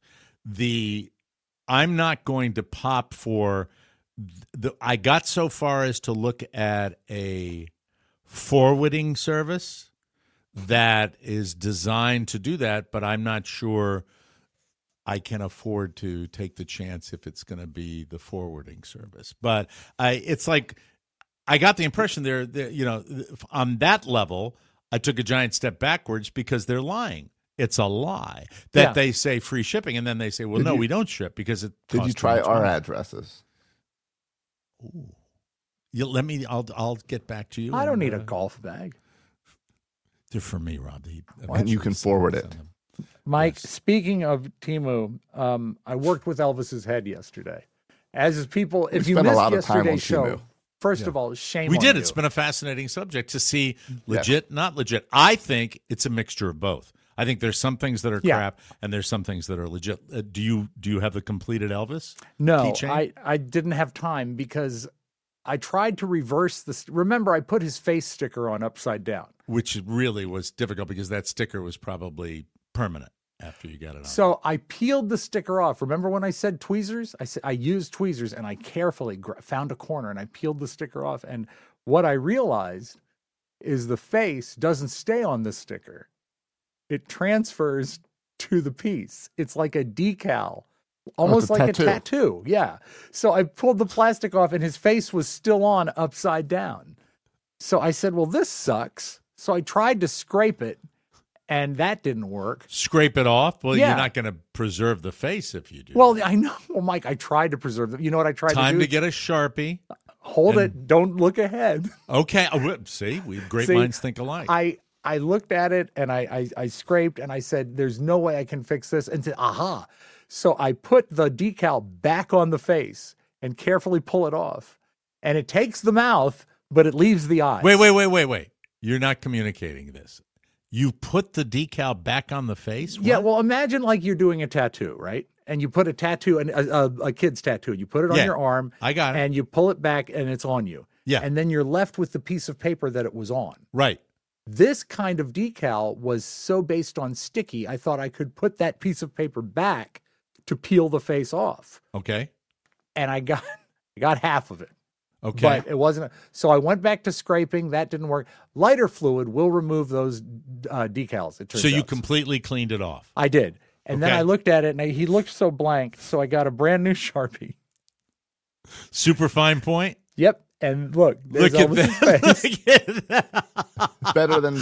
I'm not going to pop for I got so far as to look at a forwarding service that is designed to do that, but I'm not sure I can afford to take the chance if it's going to be the forwarding service. But it's like I got the impression they're on that level, I took a giant step backwards because they're lying. It's a lie that they say free shipping, and then they say, well, we don't ship because it costs. Did you try our addresses? Ooh. I'll get back to you. I don't need a golf bag. They're for me, Rob. And you can forward it. Mike, speaking of Temu, I worked with Elvis's head yesterday. As people, if you missed yesterday's show, first of all, shame we on did. you. It's been a fascinating subject to see legit, not legit. I think it's a mixture of both. I think there's some things that are crap, and there's some things that are legit. Do you have the completed Elvis? No, keychain? I didn't have time because I tried to reverse this. Remember, I put his face sticker on upside down, which really was difficult because that sticker was probably permanent after you got it on. So I peeled the sticker off. Remember when I said tweezers? I used tweezers, and I carefully found a corner and I peeled the sticker off. And what I realized is the face doesn't stay on the sticker. It transfers to the piece. It's like a decal, almost like a tattoo. Yeah. So I pulled the plastic off and his face was still on upside down. So I said, well, this sucks. So I tried to scrape it and that didn't work. Scrape it off? Well, you're not going to preserve the face if you do. Well, I know. Well, Mike, I tried to preserve it. You know what I tried to do? Time to get a Sharpie. Hold it. Don't look ahead. Okay. See, great minds think alike. I looked at it and I scraped and I said, there's no way I can fix this. And said, aha. So I put the decal back on the face and carefully pull it off. And it takes the mouth, but it leaves the eyes. Wait. You're not communicating this. You put the decal back on the face? What? Yeah, well, imagine like you're doing a tattoo, right? And you put a tattoo, a kid's tattoo. You put it on your arm. I got it. And you pull it back and it's on you. Yeah. And then you're left with the piece of paper that it was on. Right. This kind of decal was so based on sticky, I thought I could put that piece of paper back to peel the face off. Okay. And I got half of it. Okay. But it wasn't. So I went back to scraping. That didn't work. Lighter fluid will remove those decals. It turns so you out. completely cleaned it off. I did. And then I looked at it and he looked so blank. So I got a brand new Sharpie. Super fine point? Yep. And look at that. Face. Look at that. Better than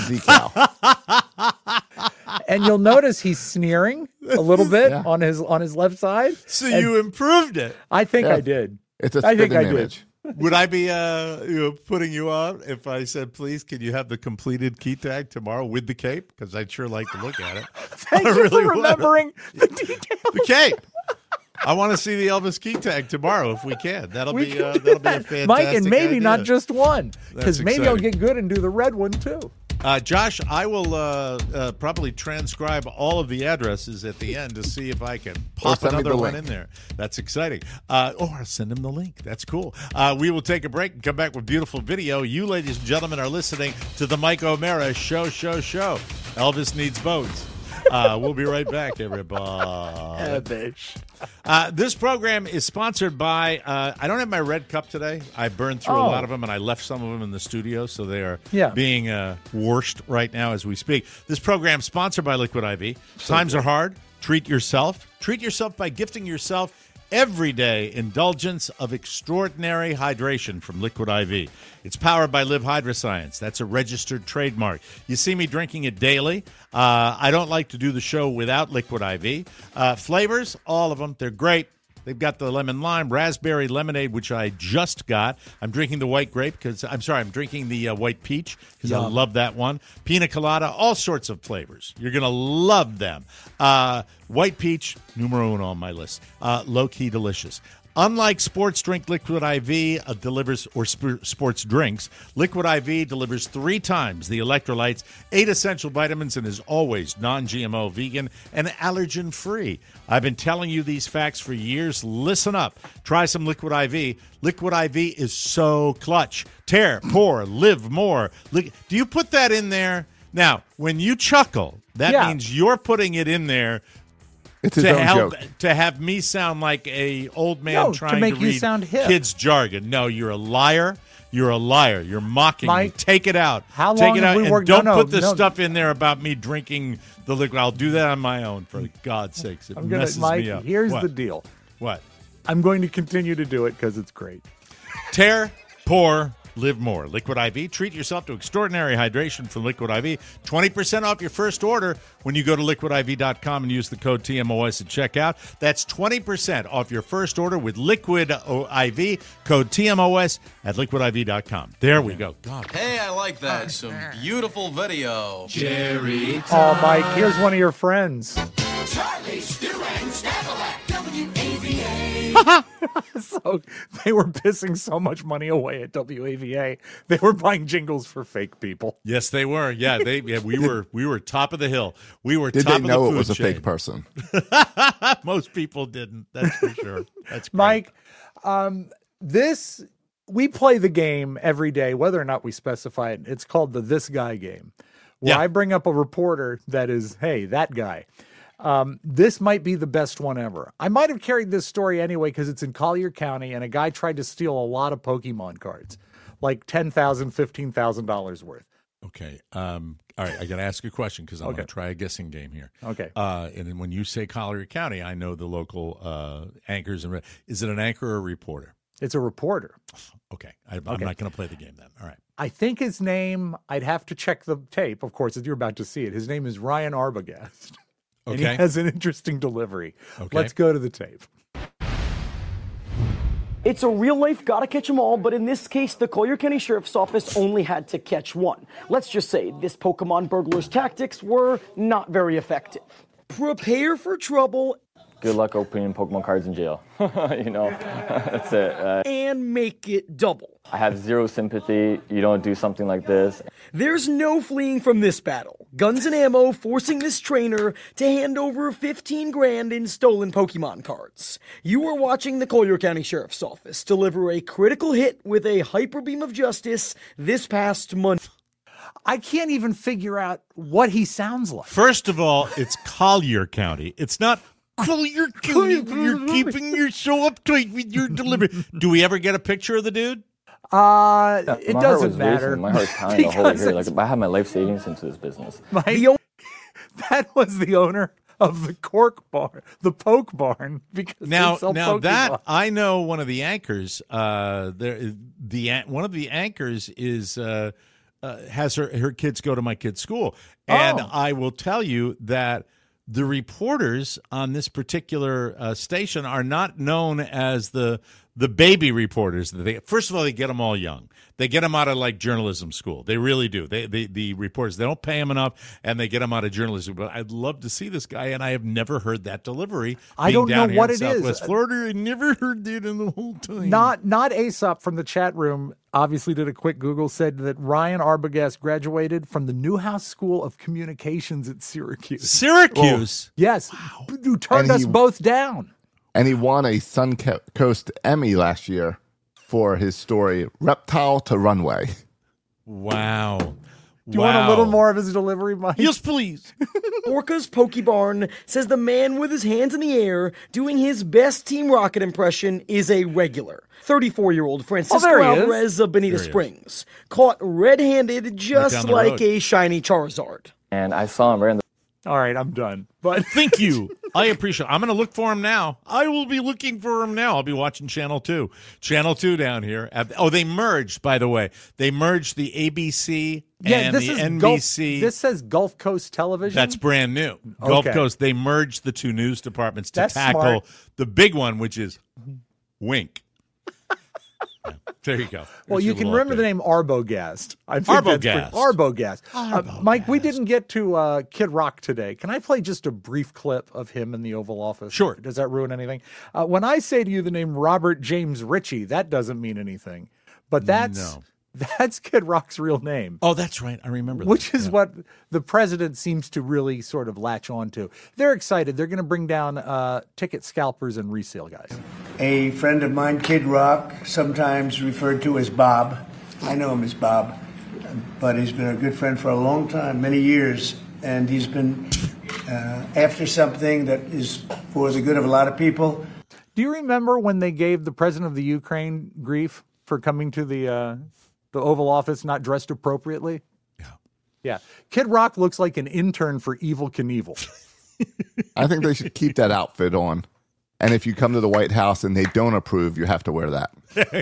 decal. And you'll notice he's sneering a little bit on his left side. So you improved it. I think I did. It's a spitting image. Would I be putting you out if I said, please, can you have the completed key tag tomorrow with the cape? Because I'd sure like to look at it. Thank you for remembering the details. The cape. I want to see the Elvis key tag tomorrow if we can. That'll be a fantastic Mike, and maybe idea. not just one, because That's maybe I'll exciting. get good and do the red one too. Josh, I will probably transcribe all of the addresses at the end to see if I can pop another one in there. That's exciting. Or send him the link. That's cool. We will take a break and come back with beautiful video. You, ladies and gentlemen, are listening to the Mike O'Mara Show. Elvis needs boats. We'll be right back, everybody. This program is sponsored by, I don't have my red cup today. I burned through a lot of them, and I left some of them in the studio, so they are being washed right now as we speak. This program is sponsored by Liquid IV. Times are hard. Treat yourself. Treat yourself by gifting yourself everyday indulgence of extraordinary hydration from Liquid IV. It's powered by Live Hydroscience. That's a registered trademark. You see me drinking it daily. I don't like to do the show without Liquid IV. Flavors, all of them, they're great. They've got the lemon lime, raspberry lemonade, which I just got. I'm drinking the white grape I'm drinking the white peach because I love that one. Pina colada, all sorts of flavors. You're going to love them. White peach, numero uno on my list. Low-key delicious. Unlike sports drink, Liquid IV delivers, or sports drinks, Liquid IV delivers 3 times the electrolytes, 8 essential vitamins, and is always non-GMO, vegan, and allergen-free. I've been telling you these facts for years. Listen up. Try some Liquid IV. Liquid IV is so clutch. Tear, pour, live more. Do you put that in there? Now, when you chuckle, that means you're putting it in there It's his own joke. To have me sound like a old man trying to make to you read sound hip. kids' jargon. No, you're a liar. You're a liar. You're mocking me. Mike, Take it out. how Take long it have out. we And worked- don't no, put the no. stuff in there about me drinking the liquid. I'll do that on my own, for God's sakes. It messes Mike, me up. here's What? the deal. What? I'm going to continue to do it because it's great. Tear, pour, live more. Liquid IV. Treat yourself to extraordinary hydration from Liquid IV. 20% off your first order when you go to liquidiv.com and use the code TMOS at checkout. That's 20% off your first order with Liquid IV. Code TMOS at liquidiv.com. There we go. God. Hey, I like that. Some beautiful video. Jerry. Oh, Mike, here's one of your friends. Charlie, Stu, and Snapple at WAVA. So they were pissing so much money away at WAVA. They were buying jingles for fake people. Yes, they were. Yeah, we were top of the hill. We were Did top they of the know food it was a chain. fake person? Most people didn't. That's for sure. That's great. Mike, we play the game every day, whether or not we specify it. It's called the This Guy game, where I bring up a reporter that is, hey, that guy. This might be the best one ever. I might have carried this story anyway because it's in Collier County, and a guy tried to steal a lot of Pokemon cards, like $10,000, $15,000 worth. Okay. All right. I got to ask you a question because I'm going to try a guessing game here. Okay. And then when you say Collier County, I know the local anchors. Is it an anchor or a reporter? It's a reporter. Okay. I'm not going to play the game then. All right. I think his name, I'd have to check the tape, of course, as you're about to see it. His name is Ryan Arbogast. And he has an interesting delivery. Okay. Let's go to the tape. It's a real life gotta catch 'em all, but in this case, the Collier County Sheriff's Office only had to catch one. Let's just say this Pokemon burglar's tactics were not very effective. Prepare for trouble. Good luck opening Pokemon cards in jail. That's it. And make it double. I have zero sympathy. You don't do something like this. There's no fleeing from this battle. Guns and Ammo forcing this trainer to hand over 15 grand in stolen Pokemon cards. You are watching the Collier County Sheriff's Office deliver a critical hit with a hyper beam of justice this past Monday. I can't even figure out what he sounds like. First of all, it's Collier County. It's not Collier County. You're keeping your show uptight with your delivery. Do we ever get a picture of the dude? It doesn't matter. My heart's pounding the whole year. Like, I have my life savings into this business. That was the owner of the Poke Barn. Because Now they sell that Pokemon. I know one of the anchors. One of the anchors is has her kids go to my kid's school, and I will tell you that the reporters on this particular station are not known as the baby reporters. First of all, they get them all young. They get them out of like journalism school. They really do. The reporters, they don't pay them enough, and they get them out of journalism. But I'd love to see this guy, and I have never heard that delivery. I don't know what it is. Southwest Florida, I never heard that in the whole time. Not Aesop from the chat room. Obviously, did a quick Google, said that Ryan Arbogast graduated from the Newhouse School of Communications at Syracuse. Syracuse, yes, who turned us both down. And he won a Suncoast Emmy last year for his story, Reptile to Runway. Wow. Do you want a little more of his delivery, Mike? Yes, please. Orca's Pokebarn says the man with his hands in the air doing his best Team Rocket impression is a regular. 34-year-old Francisco Alvarez of Bonita Springs, caught red-handed just like a shiny Charizard. And I saw him right in the... All right, I'm done. But thank you. I appreciate it. I'm going to look for him now. I will be looking for him now. I'll be watching Channel 2. Channel 2 down here. They merged, by the way. They merged the ABC and the NBC. This says Gulf Coast Television? That's brand new. Gulf Coast. They merged the two news departments to tackle the big one, which is Wink. Yeah, there you go. Well, you can remember the name Arbogast. Arbogast. Arbogast. Mike, we didn't get to Kid Rock today. Can I play just a brief clip of him in the Oval Office? Sure. Does that ruin anything? When I say to you the name Robert James Ritchie, that doesn't mean anything. But that's Kid Rock's real name. Oh, that's right. I remember that. Which is what the president seems to really sort of latch on to. They're excited. They're going to bring down ticket scalpers and resale guys. A friend of mine, Kid Rock, sometimes referred to as Bob. I know him as Bob, but he's been a good friend for a long time, many years, and he's been after something that is for the good of a lot of people. Do you remember when they gave the president of the Ukraine grief for coming to the Oval Office not dressed appropriately? Yeah. Kid Rock looks like an intern for Evel Knievel. I think they should keep that outfit on. And if you come to the White House and they don't approve, you have to wear that.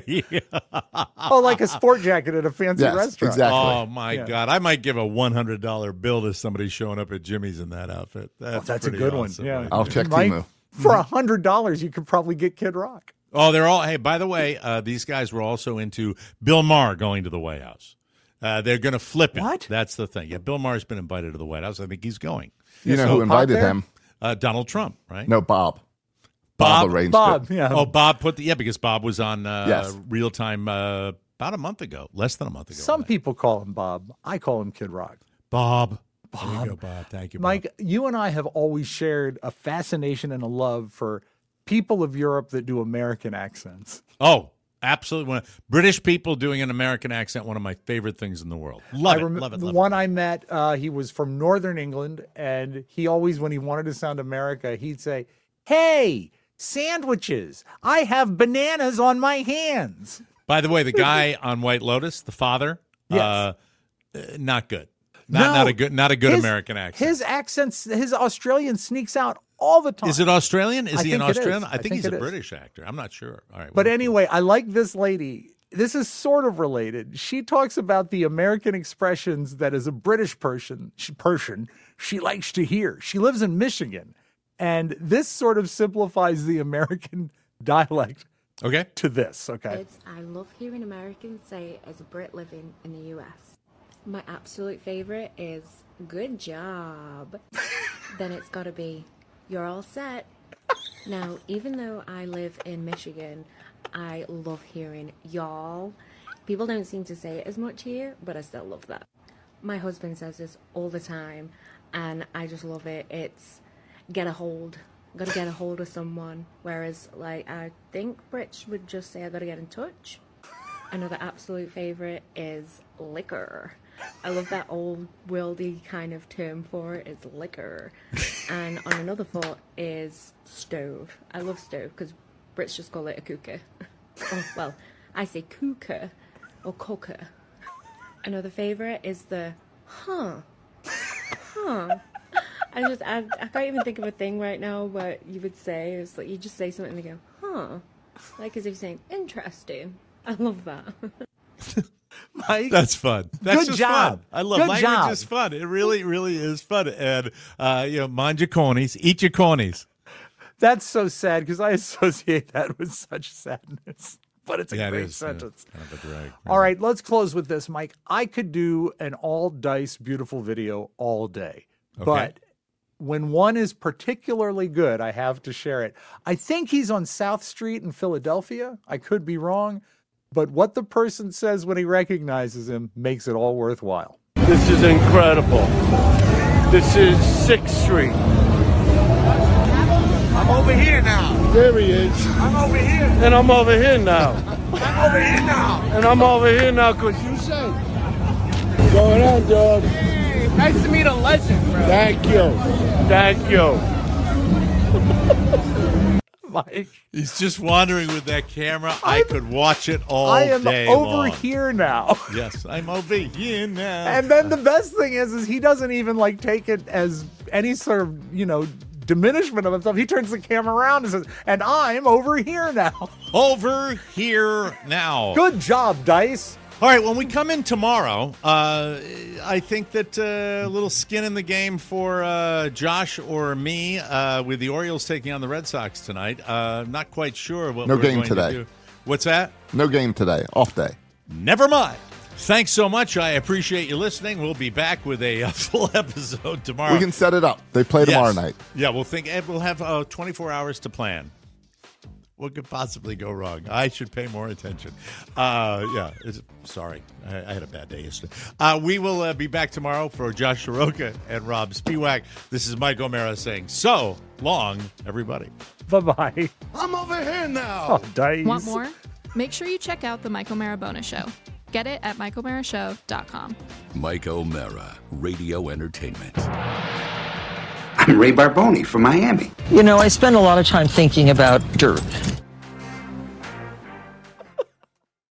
Oh, like a sport jacket at a fancy restaurant. Exactly. Oh, my God. I might give a $100 bill to somebody showing up at Jimmy's in that outfit. That's a good awesome, one. Yeah. right? I'll check Temu. For $100, you could probably get Kid Rock. Oh, they're all. Hey, by the way, these guys were also into Bill Maher going to the White House. They're going to flip it. What? That's the thing. Yeah, Bill Maher's been invited to the White House. I think he's going. You know who invited him? Donald Trump, right? No, Bob. Bob arranged it. Yeah. Oh, Bob because Bob was on Real Time about a month ago, less than a month ago. Some people call him Bob. I call him Kid Rock. Bob. There you go, Bob. Thank you, Bob. Mike, you and I have always shared a fascination and a love for people of Europe that do American accents. Oh, absolutely. British people doing an American accent, one of my favorite things in the world. Love it. The one I met, he was from Northern England, and he always, when he wanted to sound America, he'd say, "Hey, sandwiches. I have bananas on my hands." By the way, the guy on White Lotus, the father, Yes. Not good. Not a good American accent. His accents, his Australian sneaks out all the time. Is it Australian? Is he an Australian? I think he's a it is. British actor. I'm not sure. All right. But anyway, I like this lady. This is sort of related. She talks about the American expressions that as a British person, she likes to hear. She lives in Michigan. And this sort of simplifies the American dialect to this. Okay. I love hearing Americans say as a Brit living in the U.S. My absolute favorite is "good job." Then it's got to be "you're all set." Now, even though I live in Michigan, I love hearing "y'all." People don't seem to say it as much here, but I still love that. My husband says this all the time, and I just love it. It's "get a hold." Gotta get a hold of someone. Whereas, like, I think Brits would just say I gotta get in touch. Another absolute favorite is liquor. I love that old worldy kind of term for it. It's liquor. And on another thought is stove. I love stove because Brits just call it a cooker. Oh, well, I say cooker or cooker. Another favorite is the huh. I can't even think of a thing right now what you would say. It's like you just say something and they go, huh. Like as if you're saying, interesting. I love that. Mike, that's fun. That's good just job. Fun. I love good language job. is fun. It really, really is fun. And mind your cornies, eat your cornies. That's so sad because I associate that with such sadness. But it's a great it is, sentence. Kind of a drag. All right, let's close with this, Mike. I could do an all dice beautiful video all day. Okay. But when one is particularly good, I have to share it. I think he's on South Street in Philadelphia. I could be wrong. But what the person says when he recognizes him makes it all worthwhile. This is incredible. This is 6th Street. I'm over here now. There he is. I'm over here. And I'm over here now. I'm over here now. And I'm over here now because you say. What's going on, dog? Hey, nice to meet a legend, bro. Thank you. Thank you. Mike. He's just wandering with that camera. I could watch it all I am day over long. here now. Yes, I'm over here now. And then the best thing is he doesn't even like take it as any sort of, diminishment of himself. He turns the camera around and says, and I'm over here now. Over here now. Good job, Dice. All right, when we come in tomorrow, I think that a little skin in the game for Josh or me with the Orioles taking on the Red Sox tonight. Not quite sure what No we're game going today. to do. What's that? No game today. Off day. Never mind. Thanks so much. I appreciate you listening. We'll be back with a full episode tomorrow. We can set it up. They play tomorrow night. Yeah, we'll have 24 hours to plan. What could possibly go wrong? I should pay more attention. Sorry. I had a bad day yesterday. We will be back tomorrow for Josh Soroka and Rob Spiewak. This is Mike O'Mara saying so long, everybody. Bye-bye. I'm over here now. Oh, Dice. Want more? Make sure you check out the Mike O'Mara Bonus Show. Get it at MikeO'MaraShow.com. Mike O'Mara, Radio Entertainment. I'm Ray Barboni from Miami. I spend a lot of time thinking about dirt.